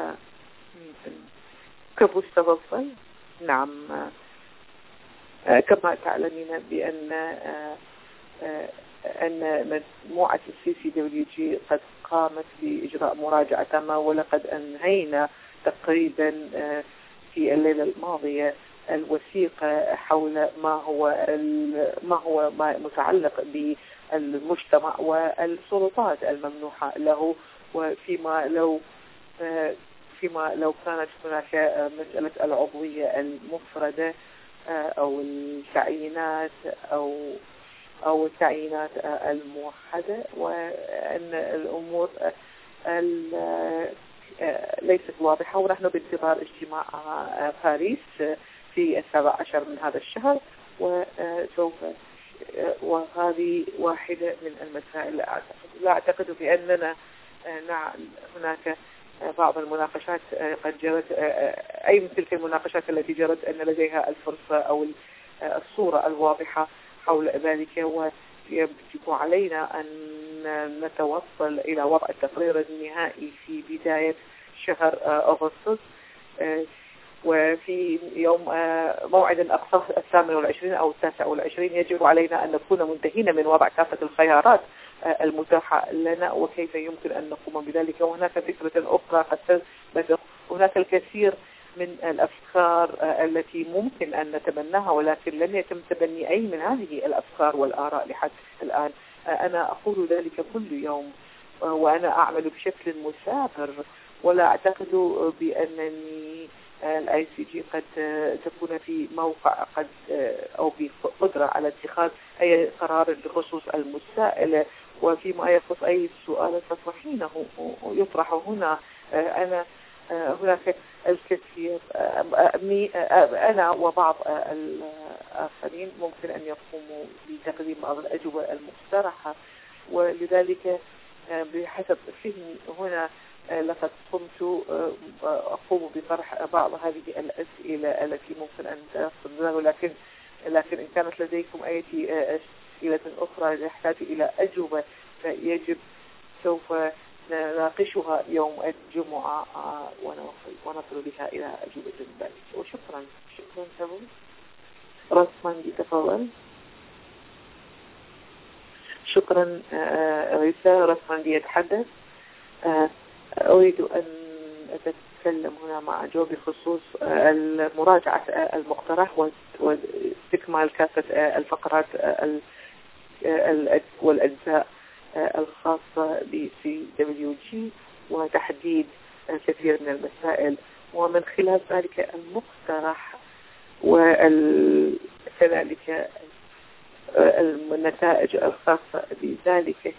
وكيف تفضل؟ نعم، كما تعلمين بأن أن مجموعة السي سي دبليو جي قد قامت بإجراء مراجعة تامة، ولقد أنهينا تقريبا في الليلة الماضية الوثيقة حول ما هو ما هو ما متعلق بالمجتمع والسلطات الممنوحة له، وفيما لو فيما لو كانت هناك مسألة العضوية المفردة أو التعيينات أو أو التعيينات الموحدة، وأن الأمور ليست واضحة. ونحن بانتظار اجتماع باريس في السابع عشر من هذا الشهر، وسوف وهذه واحدة من المسائل. لا أعتقد لا أعتقد بأننا هناك بعض المناقشات قد جرت، أي من تلك المناقشات التي جرت أن لديها الفرصة أو الصورة الواضحة حول ذلك، ويجب علينا أن نتوصل إلى وضع التقرير النهائي في بداية شهر أغسطس، وفي يوم موعد أقصى الثامن والعشرين أو التاسع والعشرين يجب علينا أن نكون منتهين من وضع كافة الخيارات المتاحة لنا وكيف يمكن أن نقوم بذلك. وهناك فكرة أخرى قد تثبت، هناك الكثير من الأفكار التي ممكن أن نتبناها، ولكن لم يتم تبني أي من هذه الأفكار والآراء لحد الآن. أنا أقول ذلك كل يوم، وأنا أعمل بشكل مثابر، ولا أعتقد بأنني الاي سي جي قد تكون في موقع قد أو بقدرة على اتخاذ أي قرار بخصوص المسائل. وفيما يخص أي سؤال تطرحينه يطرح هنا، أنا هناك الكثير، أنا وبعض الآخرين ممكن أن يقوموا بتقديم بعض الأجوبة المقترحة، ولذلك بحسب فهمي هنا لقد قمت أقوم بطرح بعض هذه الأسئلة التي ممكن أن تصدر، لكن لكن إن كانت لديكم أي أسئلة أخرى تحتاج إلى أجوبة فيجب سوف نناقشها يوم الجمعة ونصل بها إلى أجوبة ذلك. وشكرا شكرا سبب رسمان تفضل. شكرا رسالة رسمان يتحدث. أريد أن أتكلم هنا مع جو بخصوص المراجعة المقترح واستكمال كافة الفقرات والأجزاء الخاصة ب سي دبليو جي وتحديد الكثير من المسائل، ومن خلال ذلك المقترح وكذلك النتائج الخاصة بذلك.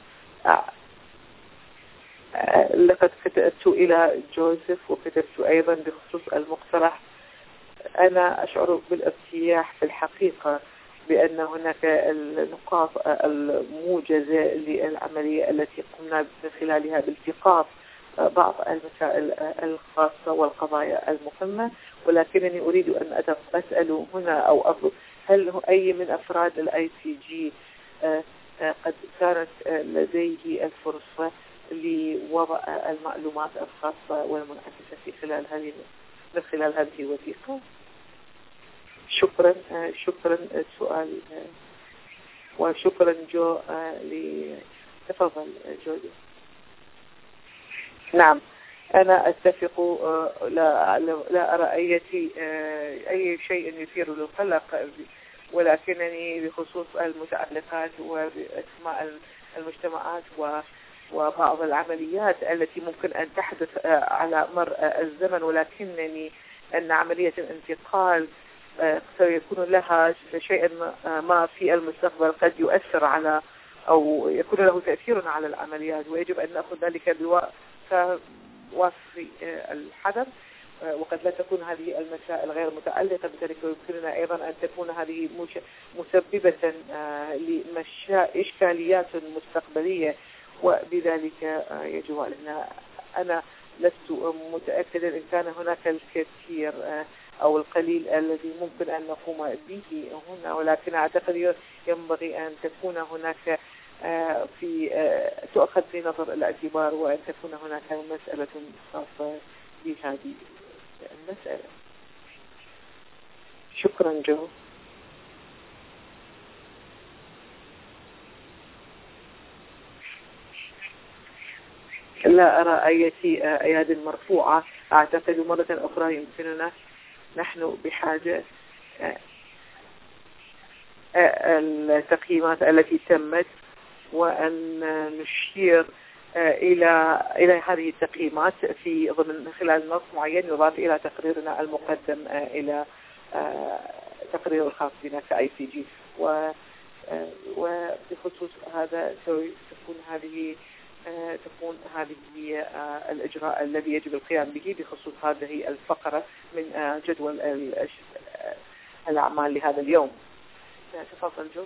لقد كتبت إلى جوزيف وكتبت أيضا بخصوص المقترح. أنا أشعر بالارتياح في الحقيقة بأن هناك النقاط الموجزة للعملية التي قمنا من خلالها بالتقاط بعض المسائل الخاصة والقضايا المهمة، ولكنني أريد أن أسأل هنا أو أطلب هل أي من أفراد الاي سي جي قد كانت لديه الفرصة لوضع المعلومات الخاصة والمنعكسة في خلال هذه من خلال هذه الوثيقة؟ شكرا شكرا السؤال، وشكرا جو لتفضل جو. نعم أنا أتفق، لا لا أرى أي أي شيء يثير للقلق، ولكنني بخصوص المتعلقات وبأسماء المجتمعات و وبعض العمليات التي ممكن أن تحدث على مر الزمن، ولكنني أن عملية الانتقال سيكون لها شيء ما في المستقبل قد يؤثر على أو يكون له تأثير على العمليات، ويجب أن نأخذ ذلك بوصف الحذر، وقد لا تكون هذه المسائل غير متعلقة بذلك، ويمكننا أيضا أن تكون هذه مسببة لإشكاليات مستقبلية، وبذلك يجب علينا. أنا لست متأكدا إن كان هناك الكثير أو القليل الذي ممكن أن نقوم به هنا، ولكن أعتقد ينبغي أن تكون هناك في تؤخذ في نظر الاعتبار، وأن تكون هناك مسألة خاصة بهذه المسألة. شكرا جو. لا أرى أي أياد مرفوعة. أعتقد مرة أخرى يمكننا نحن بحاجة التقييمات التي تمت، وأن نشير إلى إلى هذه التقييمات في ضمن خلال نص معين يضاف إلى تقريرنا المقدم إلى تقرير الخاص بنا كأي سي جي. وبخصوص هذا تكون هذه تكون هذه الإجراء الذي يجب القيام به بخصوص هذه الفقرة من جدول الأعمال لهذا اليوم. تفضل جو.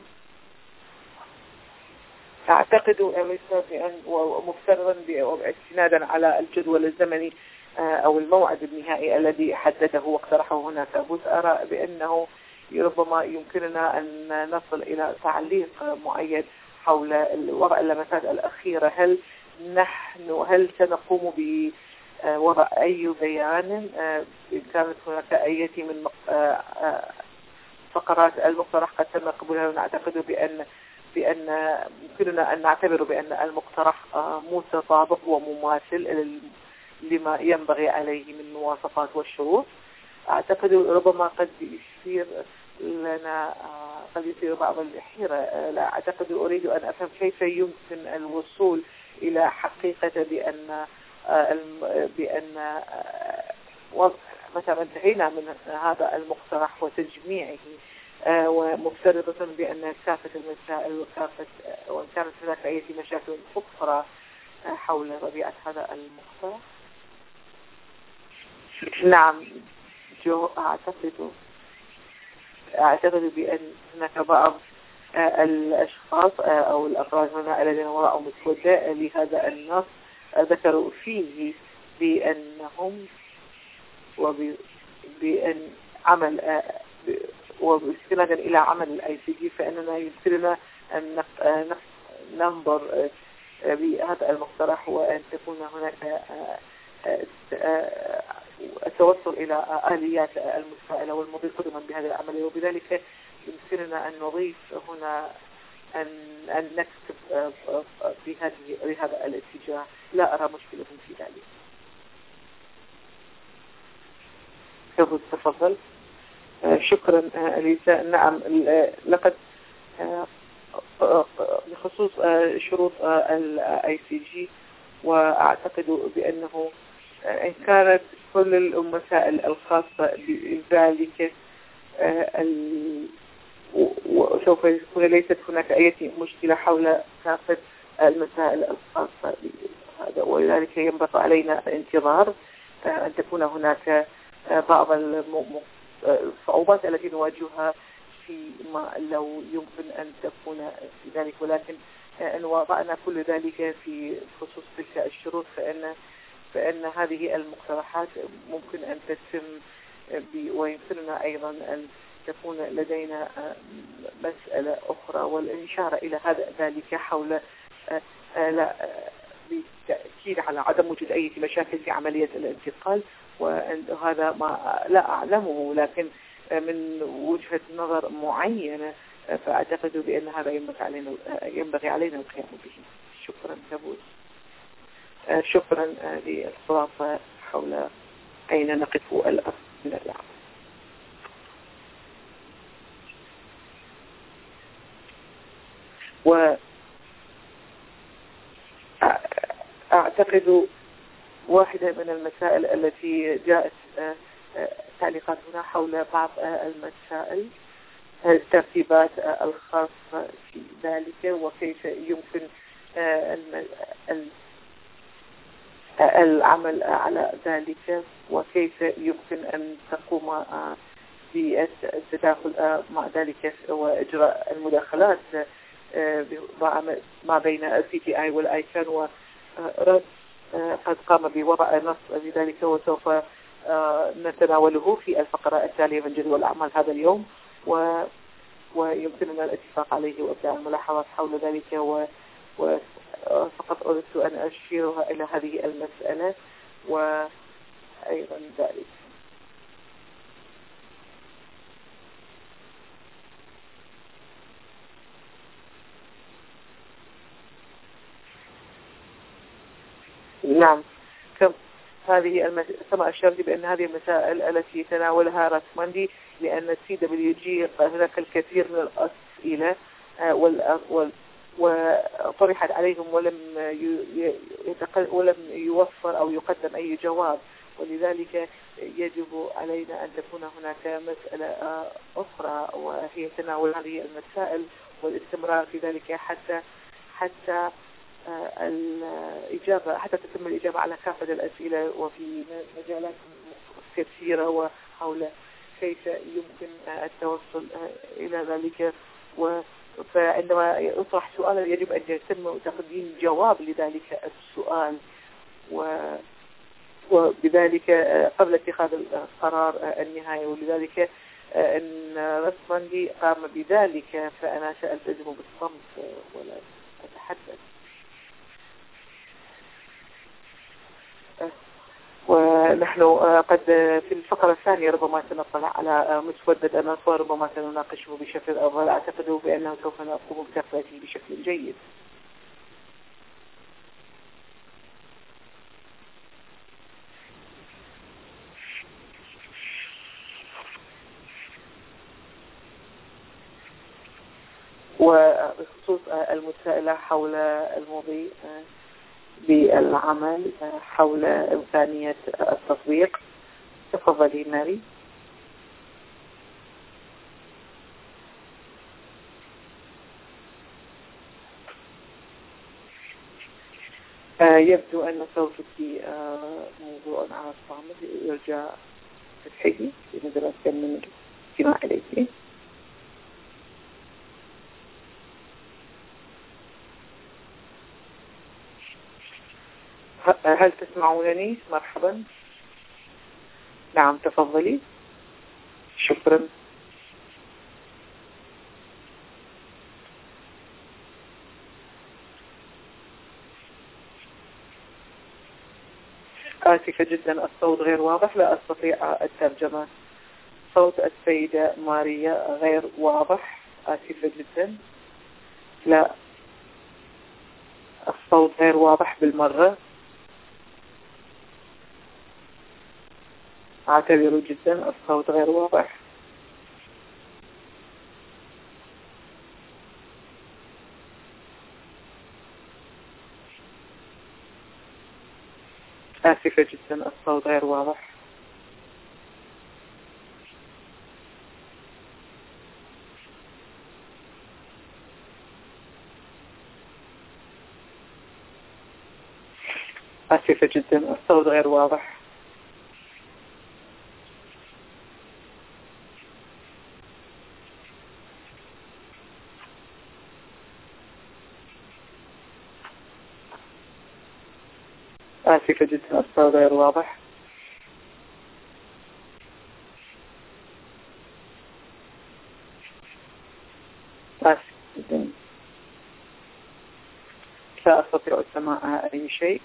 أعتقد بأن ومفترضا باستنادا على الجدول الزمني أو الموعد النهائي الذي حدده واقترحه هناك أبوس، أرى بأنه ربما يمكننا أن نصل إلى تعليق معين حول وضع اللمسات الأخيرة. هل نحن هل سنقوم بوضع أي بيان إن كانت هناك أي من فقرات المقترح قد تم قبولها؟ ونعتقد بأن بأن يمكننا أن نعتبر بأن المقترح متطابق ومماثل لما ينبغي عليه من مواصفات والشروط. أعتقد ربما قد يصير لنا قد يصير بعض الحيرة. لا أعتقد أريد أن أفهم كيف يمكن الوصول إلى حقيقة بأن بأن مثلا انتهينا من هذا المقترح وتجميعه ومفترضة بأن كافة المسائل وكافة وإن كانت هناك أي مشاكل أخرى حول طبيعة هذا المقترح. نعم جو، أعتقد أعتقد بأن هناك بعض الأشخاص أو الأفراد هنا الذين وضعوا مسودة لهذا النص ذكروا فيه بأنهم وبأن عمل واستنادا إلى عمل الاي سي جي فإننا يمكننا أن ننظر بهذا المقترح وأن تكون هناك التوصل إلى آليات المسائلة والمضي قدما بهذه العملية، وبذلك يمكننا أن نضيف هنا أن أن نكتب بهذه بهذا الاتجاه. لا أرى مشكلة في ذلك. كيف تفضل. شكرا أليسا. نعم لقد بخصوص شروط الاي سي جي، وأعتقد بأنه إن كانت كل المسائل الخاصة بذلك وسوف يكون ليست هناك أي مشكلة حول كافة المسائل الخاصة بهذا، ولذلك ينبغي علينا الانتظار أن تكون هناك بعض الصعوبات التي نواجهها فيما لو يمكن أن تكون في ذلك، ولكن إن وضعنا كل ذلك في خصوص تلك الشروط فإن فإن هذه المقترحات ممكن أن تتم، ويمكننا أيضا أن تكون لدينا مسألة أخرى والإشارة إلى هذا ذلك حول لا بالتأكيد على عدم وجود أي مشاكل في عملية الانتقال، وهذا ما لا أعلمه لكن من وجهة نظر معينة فأعتقد بأن هذا ينبغي علينا ينبغي علينا القيام به. شكرا كابوس. شكرا للخلاصة حول أين نقف الآن من العمل. وأعتقد واحدة من المسائل التي جاءت تعليقات هنا حول بعض المسائل الترتيبات الخاصة في ذلك وكيف يمكن العمل على ذلك وكيف يمكن أن تقوم بالتداخل مع ذلك وإجراء المداخلات ما بين ال سي تي آي والآيكان، ورد قد قام بوضع نص لذلك وسوف نتناوله في الفقرة التالية من جدول الأعمال هذا اليوم، و ويمكننا الاتفاق عليه وإبداء الملاحظات حول ذلك. و وفقط أردت أن أشيرها إلى هذه المسألة وأيضا ذلك. نعم. كم هذه المس... كما أشرت بأن هذه المسائل التي تناولها راسماندي، لأن السي دبليو جي هناك الكثير من الأسئلة آه وال... وال... وطرحت عليهم ولم ي... يتق... ولم يوفر أو يقدم أي جواب، ولذلك يجب علينا أن تكون هناك مسألة آه أخرى، وهي تناول هذه المسائل والاستمرار في ذلك حتى حتى الإجابة حتى تتم الإجابة على كافة الأسئلة وفي مجالات كثيرة، وحول كيف يمكن التوصل إلى ذلك. فعندما يطرح سؤال يجب أن يتم تقديم جواب لذلك السؤال، وبذلك قبل اتخاذ القرار النهائي. ولذلك أن راسماندي قام بذلك، فأنا سألتزم بالصمت ولا أتحدث. ونحن قد في الفقرة الثانية ربما سنطلع على مسودة النص، وربما سنناقشه بشكل أفضل. أعتقد بأنه سوف نقوم بتغطيته بشكل جيد. وبخصوص المسائلة حول المضي بالعمل حول إمكانية التطبيق، تفضلي ماري. يبدو أن صوتك موضوع على الصامت، يرجى فتحه لنقدر من الاستماع إليك. هل تسمعونني؟ مرحبا. نعم تفضلي. شكرا. آسفة جدا، الصوت غير واضح، لا أستطيع الترجمة. صوت السيدة ماريا غير واضح، آسفة جدا، لا الصوت غير واضح بالمرة. أعتذر جدا، الصوت غير واضح. آسفة جدا، الصوت غير واضح. آسفة جدا، الصوت غير واضح. آسفة جدا، الصوت غير واضح. آسف جدا، لا أستطيع السماع أي شيء.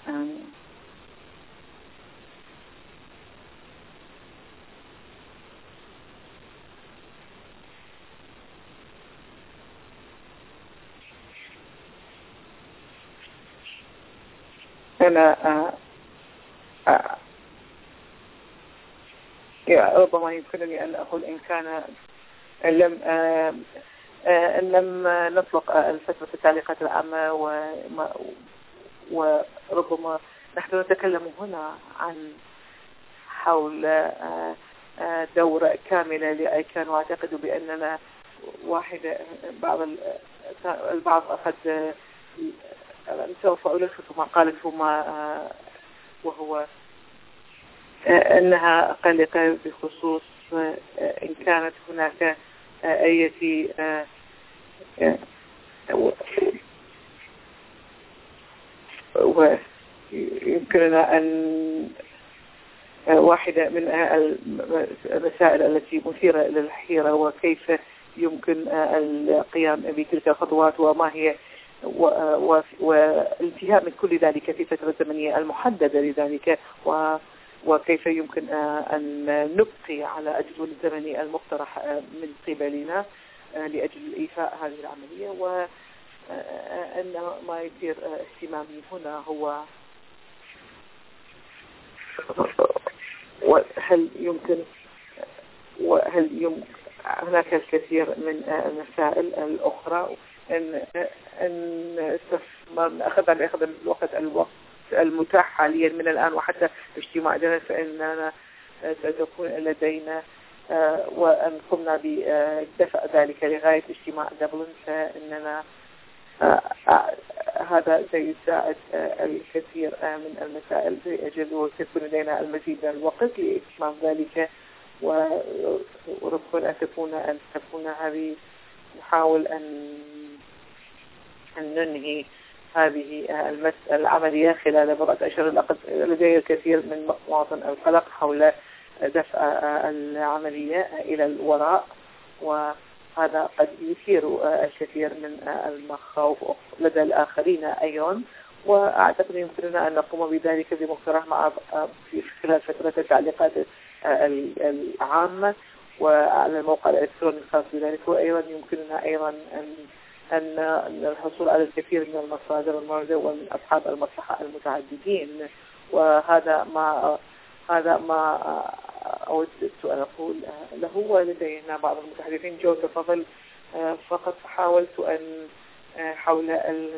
أنا آه آه ربما يمكنني أن أقول إن كان إن لم آه آه إن لم نطلق الفتوى في التعليقات العامة، وربما نحن نتكلم هنا عن حول آه آه دورة كاملة لأيكان، وأعتقد بأننا واحدة. بعض البعض أخذ سوف ألخص ما قالته ما وهو أنها قلقة بخصوص إن كانت هناك أي ويمكننا أن واحدة من المسائل التي مثيرة للحيرة وكيف يمكن القيام بتلك الخطوات، وما هي والانتهاء من كل ذلك في فترة زمنية المحددة لذلك، وكيف يمكن أن نبقي على الجدول الزمني المقترح من قبلنا لأجل إيفاء هذه العملية. وأن ما يثير اهتمامي هنا هو وهل يمكن وهل يمكن هناك الكثير من المسائل الأخرى أن أن أخذ على أخذ الوقت الوقت المتاح حاليا من الآن وحتى اجتماعنا، فإننا ستكون لدينا وأن قمنا بدفع ذلك لغاية اجتماع دبلن، فإننا هذا سيساعد الكثير من المسائل بأجل وسيكون لدينا المزيد من الوقت لإتمام ذلك، وربما أن تكون أن تكون هذه نحاول أن أن ننهي هذه المسألة العملية خلال بضعة أشهر. لقد لدي الكثير من مواطن القلق حول دفع العملية إلى الوراء، وهذا قد يثير الكثير من المخاوف لدى الآخرين أيضا، وأعتقد يمكننا أن نقوم بذلك بمقترح مع في خلال فترة التعليقات العامة وعلى الموقع الإلكتروني الخاص بذلك. وأيضا يمكننا أيضا أن أن الحصول على الكثير من المصادر الموردة ومن أصحاب المصلحة المتعددين، وهذا ما هذا ما أودت أن أقول له. ولدينا بعض المتحدثين. جو تفضل. فقط حاولت أن حول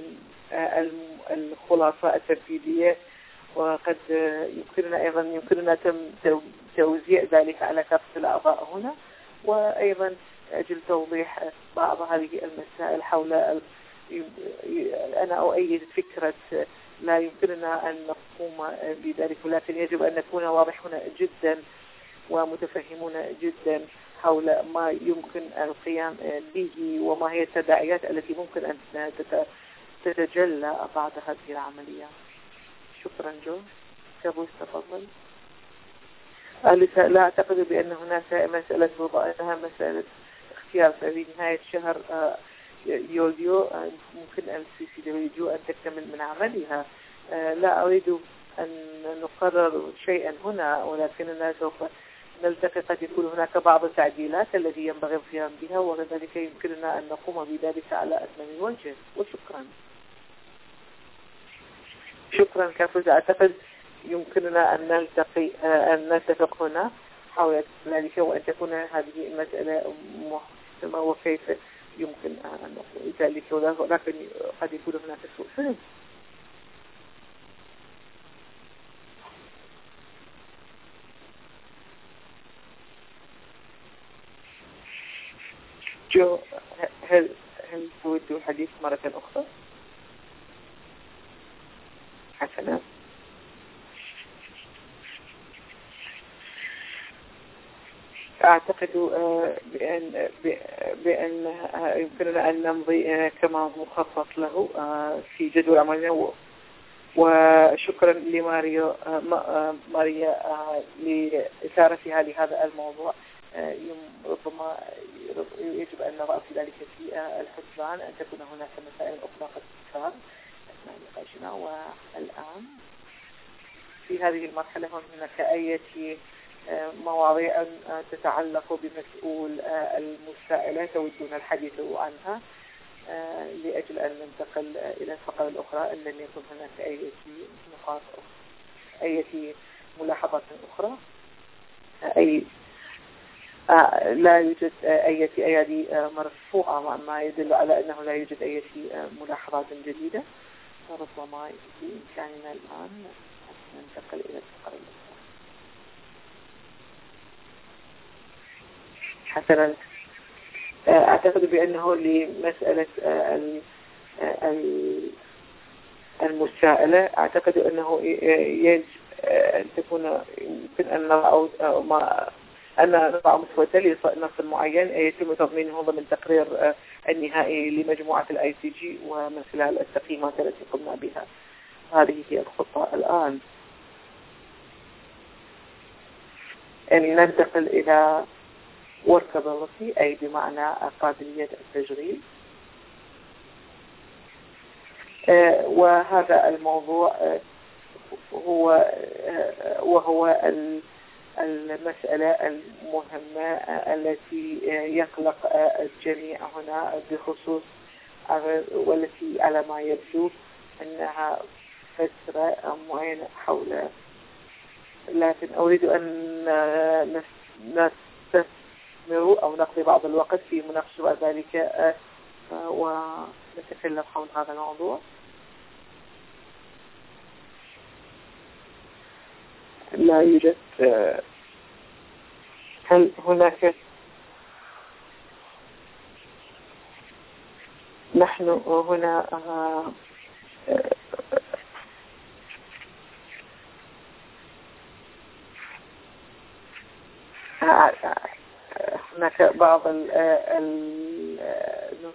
الخلاصة الترتيبية، وقد يمكننا أيضا يمكننا توزيع ذلك على كافة الأعضاء هنا، وأيضا أجل توضيح بعض هذه المسائل حول أنا أؤيد فكرة لا يمكننا أن نقوم بذلك، ولكن يجب أن نكون واضحون جدا ومتفهمون جدا حول ما يمكن القيام به وما هي التداعيات التي ممكن أن تتجلى بعد هذه العملية. شكرا جو. كابوس تفضل. لا أعتقد بأن هناك مسألة وضع أنها مسألة اختيار في نهاية شهر يوليو ممكن أن سي سي دبليو أن تكتمل من عملها. لا أريد أن نقرر شيئا هنا، ولكننا سوف نلتقي. قد يكون هناك بعض التعديلات التي ينبغي القيام بها، وكذلك يمكننا أن نقوم بذلك على أكمل وجه. وشكرا. شكرا كافوز. أعتقد يمكننا أن نلتقي أن نتفق هنا حول ذلك، وأن تكون هذه المسألة محتمة وكيف يمكن أن نقول ذلك، ولكن قد يكون هناك سوء فهم. جو هل هل تود الحديث مرة أخرى؟ حسنا. أعتقد بأن بأن يمكننا أن نمضي كما مخطط له في جدول عملنا. وشكرا لماريو ماريا لإثارتها لهذا الموضوع. ربما يجب أن نضع في ذلك في الحسبان أن تكون هناك مسائل أخرى قد تثار أثناء نقاشنا. والآن في هذه المرحلة هناك أي مواضيع تتعلق بمسؤول المسائلة تودون الحديث عنها لأجل أن ننتقل إلى الفقرة الأخرى؟ أن لم يكن هناك أي نقاط أي ملاحظات أخرى؟ أي لا يوجد أي أيادي مرفوعة، ما يدل على أنه لا يوجد أي ملاحظات جديدة. فربما بإمكاننا الآن ننتقل إلى الفقرة الأخرى. حسنا. أعتقد بأنه لمسألة المساءلة أعتقد أنه يجب أن تكون يمكن أن نضع ما أن نضع مسودة لنص معين يتم تضمينه ضمن التقرير النهائي لمجموعة الاي سي جي ومن خلال التقييمات التي قمنا بها. هذه هي الخطة الآن. يعني ننتقل إلى workability أي بمعنى قابلية التشغيل. آه وهذا الموضوع آه هو آه وهو المسألة المهمة آه التي آه يقلق آه الجميع هنا بخصوص آه والتي على ما يبدو أنها فترة معينة حول لكن أريد أن نستثمر أو نقضي بعض الوقت في مناقشة ذلك ونتكلم حول هذا الموضوع. لا يوجد. هل هناك نحن هنا هناك بعض النص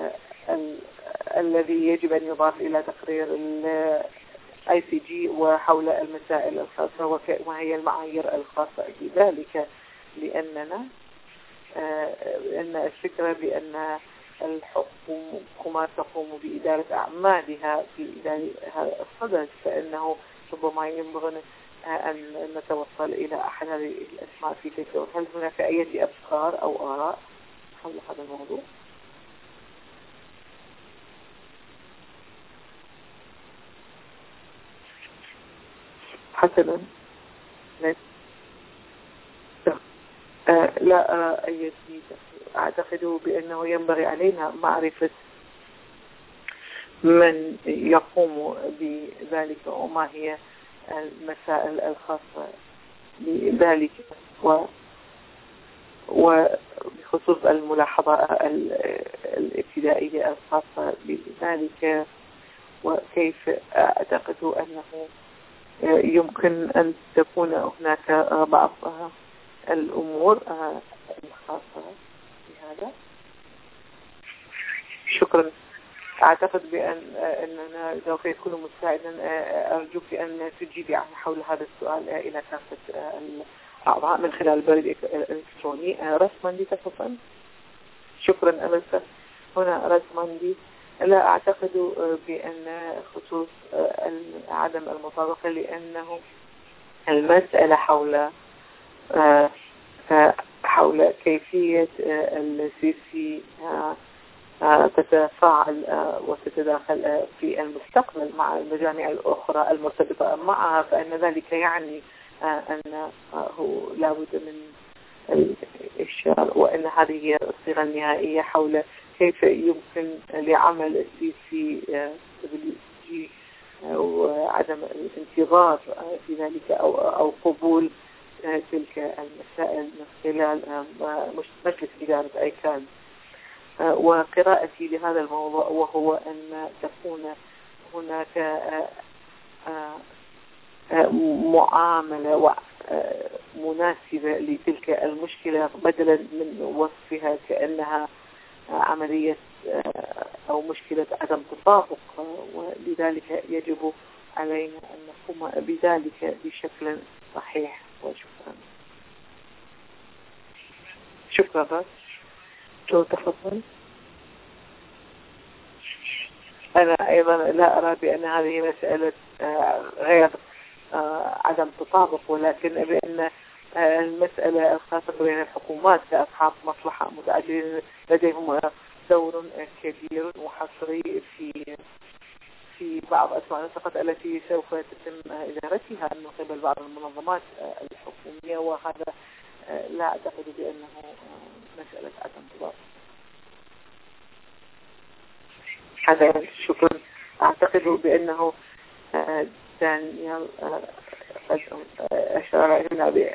الذي يجب أن يضاف إلى تقرير ال آي سي جي وحول المسائل الخاصة وهي المعايير الخاصة بذلك، لأننا أن الفكرة بأن الحكومات تقوم بإدارة أعمالها في إدارة هذا الصدد، فإنه ربما ينبغي أن نتوصل إلى أحد هذه الأسماء في تلك. هل هناك أي أفكار أو آراء حول هذا الموضوع؟ حسنا، لا أرى أي شيء. أعتقد بأنه ينبغي علينا معرفة من يقوم بذلك وما هي المسائل الخاصة بذلك، و وبخصوص الملاحظة الابتدائية الخاصة بذلك، وكيف أعتقد أنه يمكن أن تكون هناك بعض الأمور الخاصة بهذا. شكرا. أعتقد بأن أننا سوف يكون مساعدا. أرجوك أن تجيبي عن حول هذا السؤال إلى كافة الأعضاء من خلال البريد الإلكتروني. رسماندي تفضل. شكرا أليس. هنا رسماندي. لا أعتقد بأن خصوص عدم المطابقة، لأنه المسألة حول حول كيفية السي سي تتفاعل وتتداخل في المستقبل مع المجاميع الأخرى المرتبطة معها، فإن ذلك يعني أنه لابد من الإشارة، وأن هذه هي الصيغة النهائية حول كيف يمكن لعمل السي سي جي وعدم الانتظار في ذلك أو أو قبول تلك المسائل من خلال مجلس إدارة أيكان. وقراءتي لهذا الموضوع وهو أن تكون هناك معاملة مناسبة لتلك المشكلة بدلا من وصفها كأنها عملية أو مشكلة عدم تطابق، ولذلك يجب علينا أن نقوم بذلك بشكل صحيح. وشكرا. شكرا. جو تفضل. أنا أيضا لا أرى بأن هذه مسألة غير عدم تطابق، ولكن بأن المسألة الخاصة بين الحكومات كأصحاب مصلحة متعددين لديهم دور كبير وحصري في في بعض أسماء النسخات التي سوف تتم إدارتها من قبل بعض المنظمات الحكومية، وهذا لا أعتقد بأنه مسألة عدم تطابق. هذا شكرا. أعتقد بأنه دانيال أشار هنا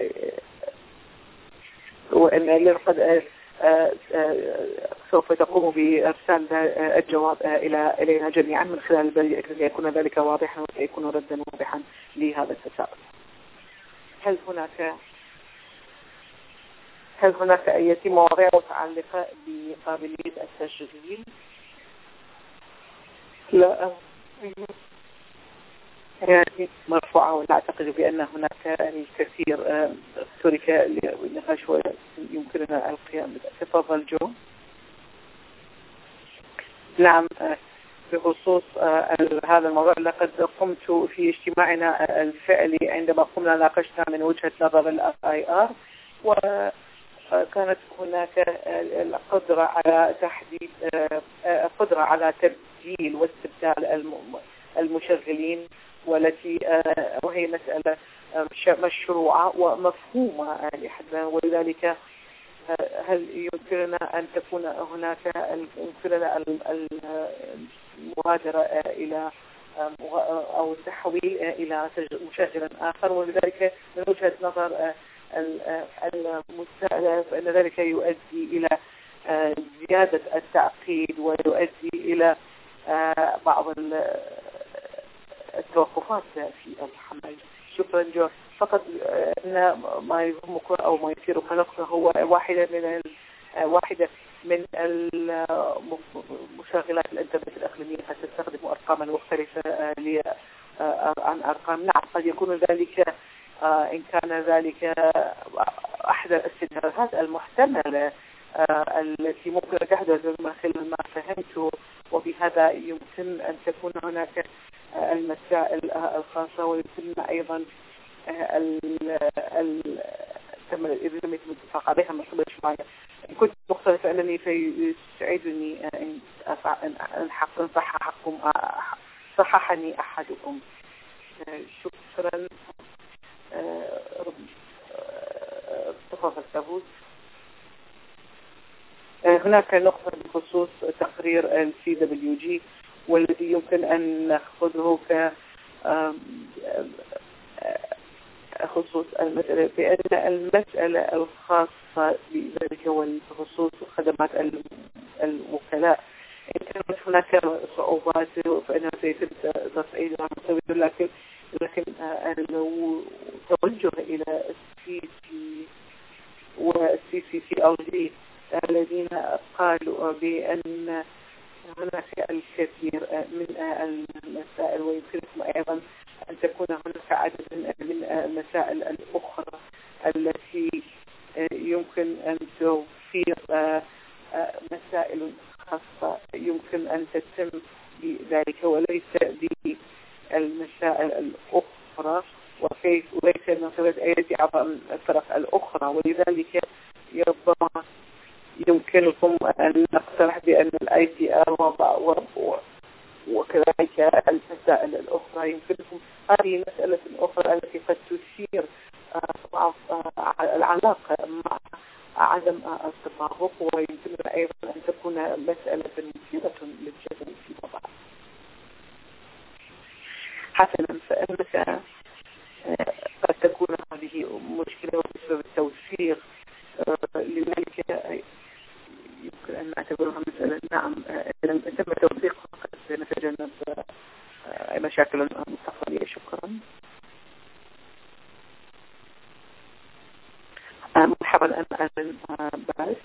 وأن قد سوف تقوم بإرسال الجواب إلى إلينا جميعا من خلال البريد ليكون ذلك واضحا ويكون ردا واضحا لهذا التساؤل. هل هناك هل هناك أي مواضيع متعلقة بقابلية التشغيل؟ لا يعني مرفوعة، ولا أعتقد بأن هناك الكثير ترك للنقاش ويمكننا القيام بذلك. تفضل جو. نعم، بخصوص هذا الموضوع لقد قمت في اجتماعنا الفعلي عندما قمنا ناقشنا من وجهة نظر ال آي آر، وكانت هناك القدرة على تحديد قدرة على تبديل واستبدال المشغلين والتي وهي مسألة مشروعة ومفهومة لحدنا، ولذلك هل يمكننا أن تكون هناك يمكننا المبادرة إلى أو التحويل إلى مشغل آخر؟ ولذلك من وجهة نظر المستألف فإن ذلك يؤدي إلى زيادة التعقيد ويؤدي إلى بعض التوقفات في الحمل. شكرا جو. فقط أن ما يهمك أو ما يثيرك نقصه هو واحدة من واحدة من المشغلات الإنترنت الإقليمية قد تستخدم أرقاما مختلفة عن أرقام. نعم قد يكون ذلك إن كان ذلك أحد السيناريوهات المحتملة التي ممكن تحدث من خلال ما فهمته، وبهذا يمكن أن تكون هناك المسائل الخاصة، ويمكن أيضا تم الإذن متفق عليها من قبل الجمعية. إن كنت مختلفة أنني فيسعدني أن حق صححكم صححني أحدكم. شكرا. تفضل داوود. هناك نقطة بخصوص تقرير ال سي دبليو جي والذي يمكن أن نأخذه ك خصوص المسألة، بأن المسألة الخاصة بذلك والخصوص خدمات الوكلاء إن كانت هناك صعوبات فإنها سيتم تصعيدها، لكن لكن لو توجه إلى السي سي والسي سي سي أو دي الذين قالوا بأن هناك الكثير من المسائل، ويمكنكم أيضا أن تكون هناك عدد من المسائل الأخرى التي يمكن أن توفير مسائل خاصة يمكن أن تتم بذلك وليس بالمسائل الأخرى، وكيف وليس من قبل أي أعضاء الفرق الأخرى. ولذلك ربما يمكنكم أن نقترح بأن الاي تي ار وضع وكذلك المسائل الأخرى يمكنكم هذه المسألة الأخرى التي قد تثير العلاقة مع عدم التطابق، ويمكن أيضا أن تكون مسألة مثيرة للجدل فيما بعد. حسنا، فإنك قد تكون هذه مشكلة بسبب التوثيق، لذلك يمكن أن نعتبرها مسألة نعم لم تم توثيقها قد نتجنب أي مشاكل مستقبلية. شكرا. مرحبا. أنا أمن بارس.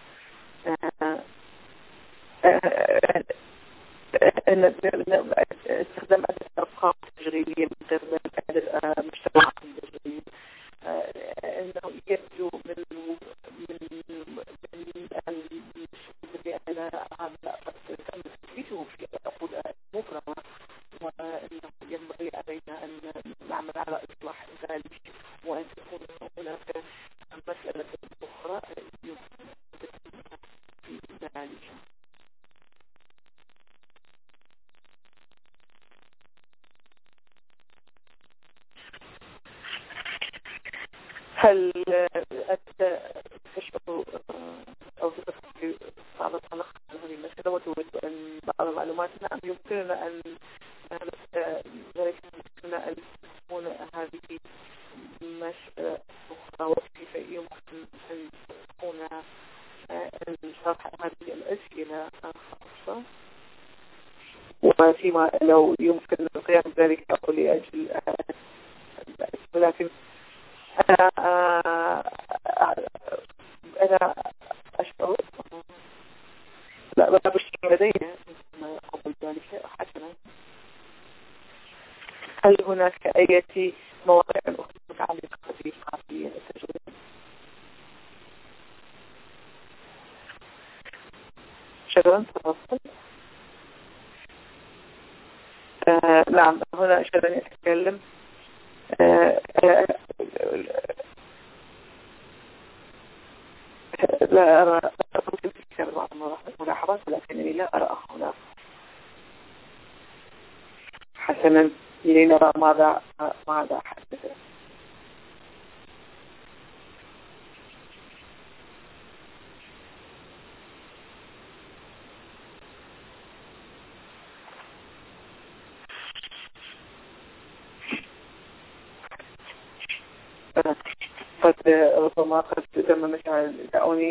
استخدام عدد أرقام تشغيلية من غير عدد مجتمعات تشغيلية أنه يبدو من من من بأن هذا قد تم تثبيته في العقود المبرمة، وأنه ينبغي علينا أن نعمل على إصلاح ذلك، وأن تكون هناك مسألة أخرى يمكن في ذلك. هل أنت تشعر أو تفكر بعض التلقي عن هذه المسألة وتود أن بعض المعلومات؟ نعم يمكننا أن ذلك يمكننا أن تكون هذه مسألة أخرى، وكيف يمكن أن تكون شرح هذه الأسئلة الخاصة، وفيما لو يمكن القيام بذلك أو لأجل ولكن أنا أنا أشعر لا لا بشيء لدي قبل ذلك. حسنا، هل هناك أي مواضيع أخرى متعلقة بقضية التجربة؟ شكرا. تفضل. آه نعم، هنا شكرا أتكلم. آه آه لا أرى بعض الملاحظات، ولكنني لا أرى هنا. حسنا، لنرى ماذا ماذا حدث. قد ربما قد تم مشاعر دعوني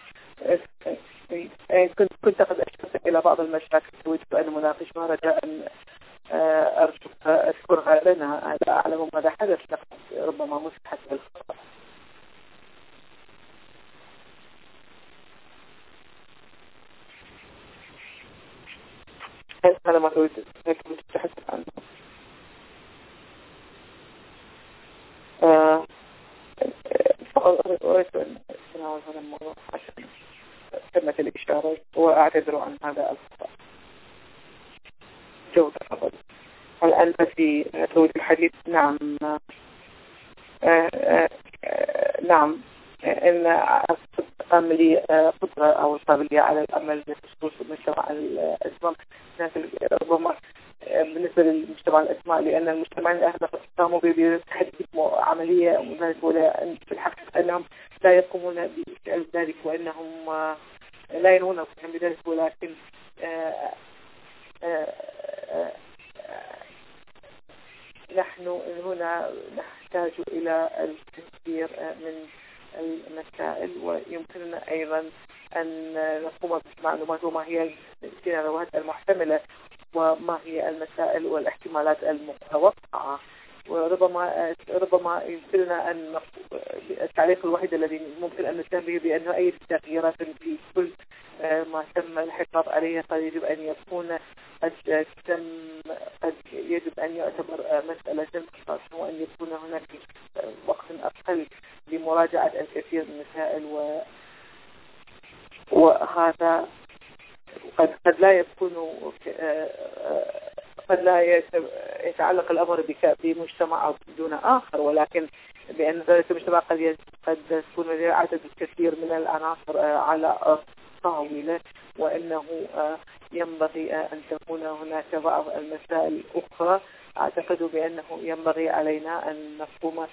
كنت كنت قد أشرت إلى بعض المشاكل أريد أن مناقشها رجاء أن أرجوك أذكرها لنا. لا أعلم ماذا حدث لقد ربما مسحت بالخطأ. هذا ما أريد أن تتحدث عنه. أريد أن أتناول هذا الموضوع عشان خدمة الإشارة وأعتذر عن هذا الخطأ. جودة فضل. هل أنت في تريد الحديث؟ نعم. آآ آآ نعم إن قام لي قدرة أو القابلية على العمل بخصوص مجتمع الأسماء. ربما بالنسبة للمجتمع الأسماء لأن المجتمعين الآخر قاموا بتحديد عملية وذلك ولا في الحقيقة أنهم لا يقومون بفعل ذلك وأنهم لا ينهون بذلك ولكن آآ آآ نحن هنا نحتاج إلى الكثير من المسائل ويمكننا أيضا أن نقوم بالمعلومات وما هي السيناريوهات المحتملة وما هي المسائل والاحتمالات المتوقعة. وربما ربما يمكننا أن التعليق الوحيد الذي ممكن أن نتهم به بأنه أي تغييرات في كل ما تم الحفاظ عليه قد يجب أن يكون قد تم قد يجب أن يعتبر مسألة خاصة وأن يكون هناك وقت أقل لمراجعة الكثير من المسائل و وهذا قد قد لا يكون قد لا يتعلق الأمر بمجتمع أو دون آخر ولكن بأن ذلك المجتمع قد قد تكون لديه عدد كثير من العناصر على طاولة وأنه ينبغي أن تكون هناك بعض المسائل الأخرى. أعتقد بأنه ينبغي علينا أن نقوم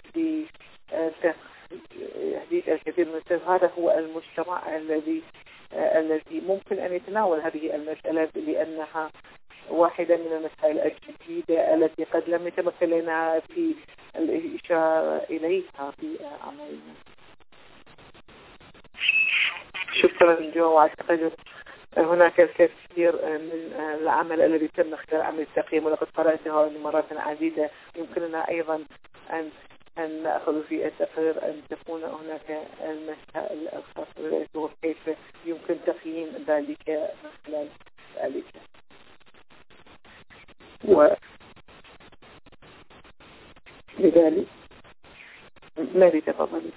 بتحديد الكثير من المسائل. هذا هو المجتمع الذي الذي ممكن أن يتناول هذه المسألة لأنها واحدة من المسائل الجديدة التي قد لم يتمكن لنا في الإشارة إليها في عملنا. شكرا جو. أعتقد هناك الكثير من العمل الذي تم خلال عمل التقييم ولقد قرأته مرات عديدة. يمكننا أيضا أن أن نأخذ في التقرير أن تكون هناك المسائل الخاصة وكيف يمكن تقييم ذلك من خلال ذلك. ولذلك ماذا تفضل؟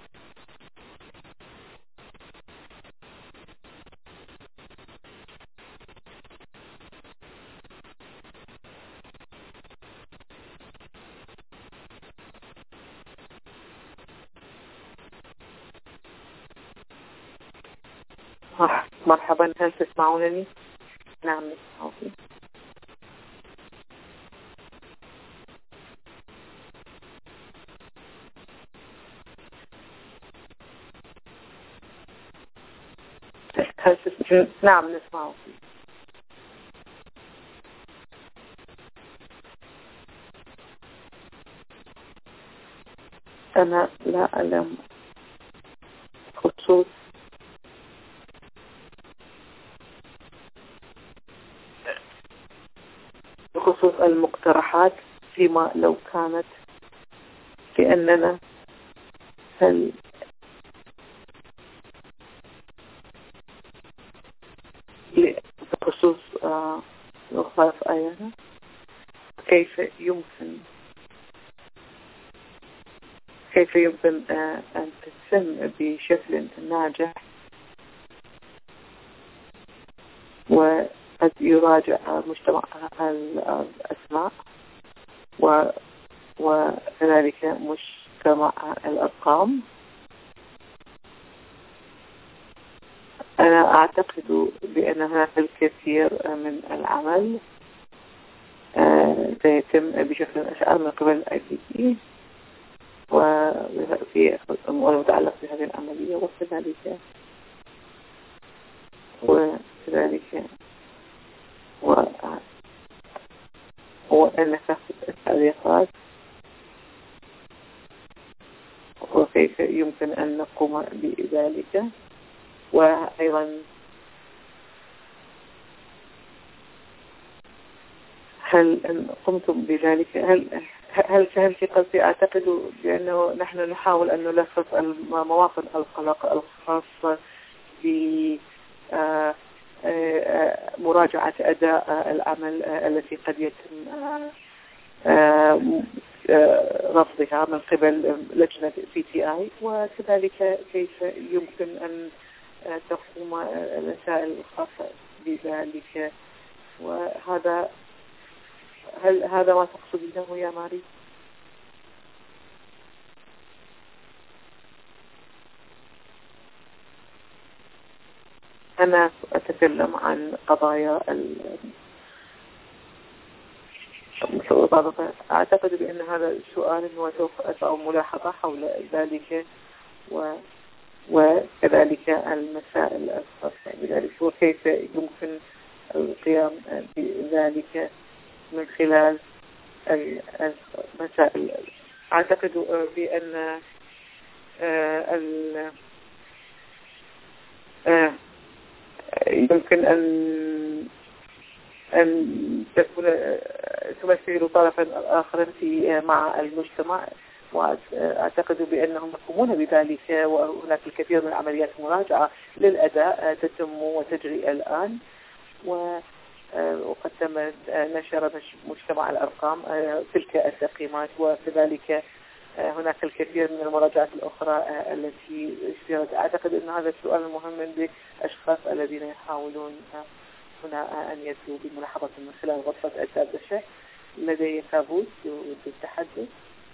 مرحبا، هل تسمعونني؟ نعم نسمعكم. هل تسمعون؟ نعم نسمعكم. أنا لا أعلم خصوص بخصوص المقترحات فيما لو كانت بأننا هل بخصوص الغرف أيضا كيف يمكن كيف يمكن أن تتم بشكل ناجح وقد يراجع مجتمع الأسماء وكذلك مجتمع الأرقام. أنا أعتقد بأن هناك الكثير من العمل سيتم بشكل أشعر من قبل الآي سي تي وفي الأمور المتعلقة بهذه العملية، وكذلك وكذلك وأن كافة التعليقات وكيف يمكن أن نقوم بذلك. وأيضا هل قمتم بذلك؟ هل هل هل في قصدي أعتقد بأنه نحن نحاول أن نلخص مواطن القلق الخاصة بمراجعة أداء العمل التي قد يتم رفضها من قبل لجنة سي تي آي، وكذلك كيف يمكن أن تقوم المسائل الخاصة بذلك. وهذا هل هذا ما تقصدينه يا ماري؟ أنا أتكلم عن قضايا المتوسطة. أعتقد بأن هذا السؤال هو سوف أضع ملاحظة حول ذلك و وكذلك المسائل الخاصة بذلك وكيف يمكن القيام بذلك من خلال المسائل. أعتقد بأن يمكن أن أن تكون تمثل طرفا آخر في مع المجتمع، وأعتقد بأنهم يقومون بذلك، وهناك الكثير من عمليات المراجعة للأداء تتم وتجري الآن، وقد تم نشر مجتمع الأرقام تلك التقييمات، وكذلك هناك الكثير من المراجعات الأخرى التي اشترت. أعتقد أن هذا السؤال مهم للأشخاص الذين يحاولون هنا أن يدلوا بملاحظة من خلال غرفة الدردشة. لدي كابوس يريد التحدث.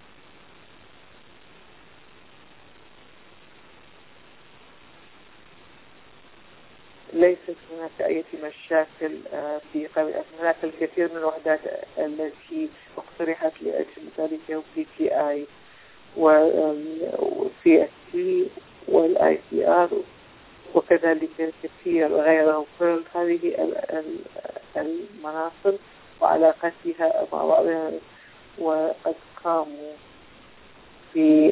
ليست هناك أي مشاكل في قبل. هناك الكثير من الوحدات التي اقترحت لأجل ذلك في تي آي وفي اس تي والاي سي ار وكذلك كثير غيره. كل هذه المناصب وعلاقتها مع بعضها، وقد قاموا في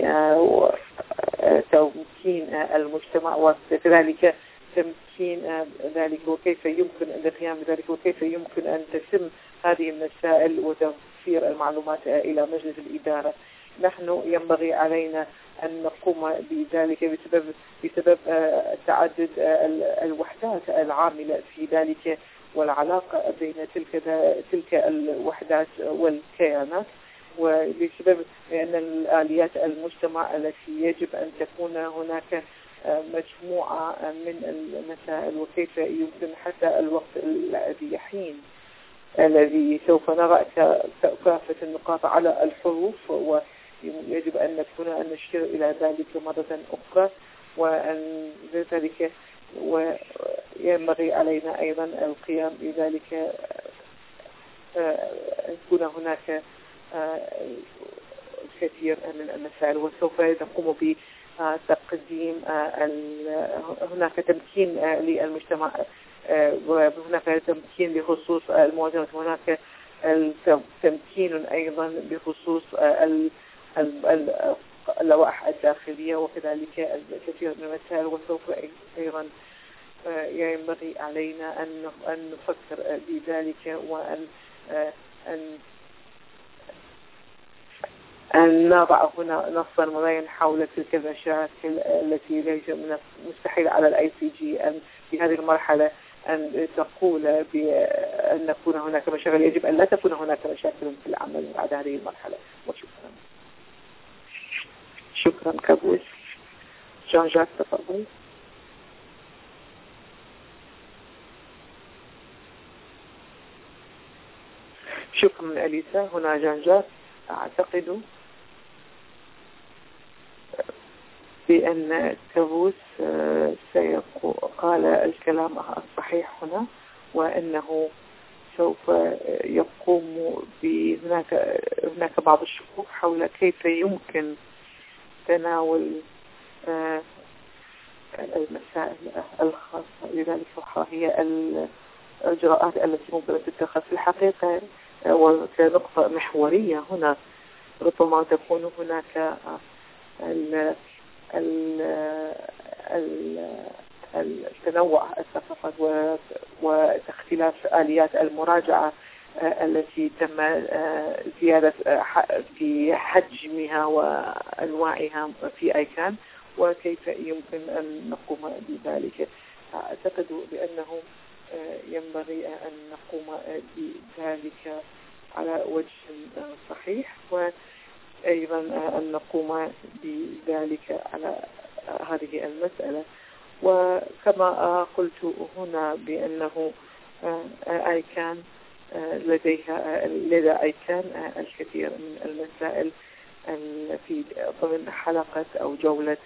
تمكين المجتمع وكذلك تمكين ذلك، وكيف يمكن القيام بذلك، وكيف يمكن أن تتم هذه المسائل وتوفير المعلومات إلى مجلس الإدارة. نحن ينبغي علينا أن نقوم بذلك بسبب بسبب تعدد الوحدات العاملة في ذلك والعلاقة بين تلك تلك الوحدات والكيانات، وبسبب أن الآليات المجتمع التي يجب أن تكون هناك مجموعة من المسائل، وكيف يمكن حتى الوقت الذي يحين الذي سوف نرى كافة النقاط على الحروف، ويجب أن نكون أن نشير إلى ذلك مرة أخرى، وأن ذلك وينبغي علينا أيضا القيام بذلك يكون هناك الكثير من المسائل، وسوف نقوم بتقديم هناك تمكين للمجتمع، وهناك تمكين بخصوص المواجهة، هناك تمكين أيضا بخصوص اللوائح الداخلية وكذلك الكثير من المسائل. وسوف أيضا ينبغي علينا أن أن نفكر بذلك، وأن أن أن نضع هنا نصا مبين حول تلك المشاكل التي ليس من مستحيل على الاي سي جي ان في هذه المرحلة أن تقول بأن نكون هناك مشاكل. يجب أن لا تكون هناك مشاكل في العمل بعد هذه المرحلة. وشكرا. شكرا كابوس. جان جاك تفضل. شكرا أليسا. هنا جان جاك. أعتقد بأن كابوس قال الكلام الصحيح هنا، وأنه سوف يقوم بهناك هناك بعض الشكوك حول كيف يمكن تناول المسائل الخاصة بذلك، وهي الإجراءات التي ممكن أن تتخذ في الحقيقة. وكنقطة محورية هنا ربما تكون هناك ال التنوع الثقافات واختلاف آليات المراجعة التي تم زيادة في حجمها وأنواعها في أيكان، وكيف يمكن أن نقوم بذلك. أعتقد بأنه ينبغي أن نقوم بذلك على وجه صحيح، وأيضا أن نقوم بذلك على هذه المسألة. وكما قلت هنا بأنه أيكان لديها لدى أيكان الكثير من المسائل في ضمن حلقة أو جولة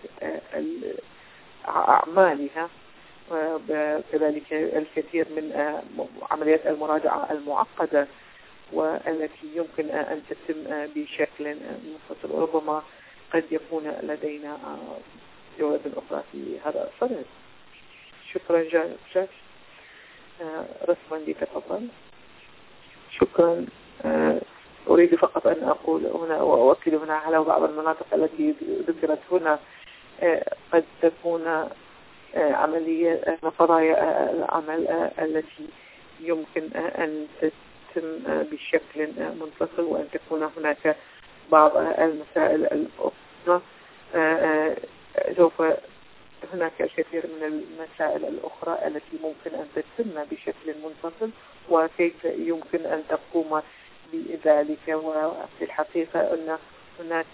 أعمالها، وكذلك الكثير من عمليات المراجعة المعقدة والتي يمكن أن تتم بشكل منفصل. وربما قد يكون لدينا جولة أخرى في هذا الصدد. شكرا جاك. رسما لي تفضل. شكرا. أريد فقط أن أقول هنا وأؤكد هنا على بعض المناطق التي ذكرت هنا قد تكون عملية قضايا العمل التي يمكن أن تتم بشكل منفصل، وأن تكون هناك بعض المسائل الأخرى. سوف هناك الكثير من المسائل الأخرى التي ممكن أن تتم بشكل منفصل، وكيف يمكن أن تقوم بذلك. وفي الحقيقة أن هناك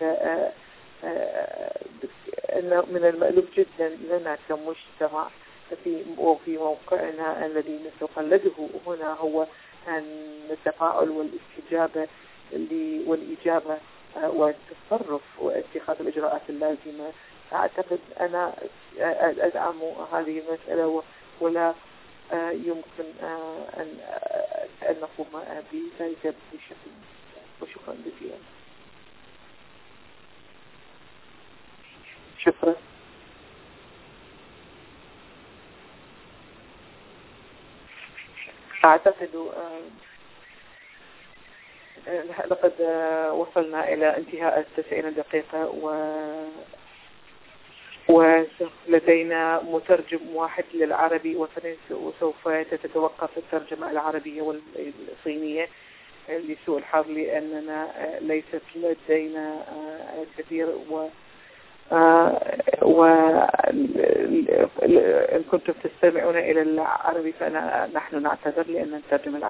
أن من المألوف جدا لنا كمجتمع في وفي موقعنا الذي نتقلده هنا هو أن التفاعل والاستجابة والإجابة والتصرف واتخاذ الإجراءات اللازمة. أعتقد أنا أدعم هذه المسألة، ولا يمكن أن أن نقوم بذلك بشكل. وشكرا جزيلا. شكرا. أعتقد لقد وصلنا إلى انتهاء التسعين دقيقة، و ولدينا مترجم واحد للعربي وسوف تتوقف الترجمة العربية والصينية لسوء الحظ، لأننا ليست لدينا الكثير. و وإن كنتم تستمعون إلى العربي فنحن نعتذر، لأن نترجم العربي.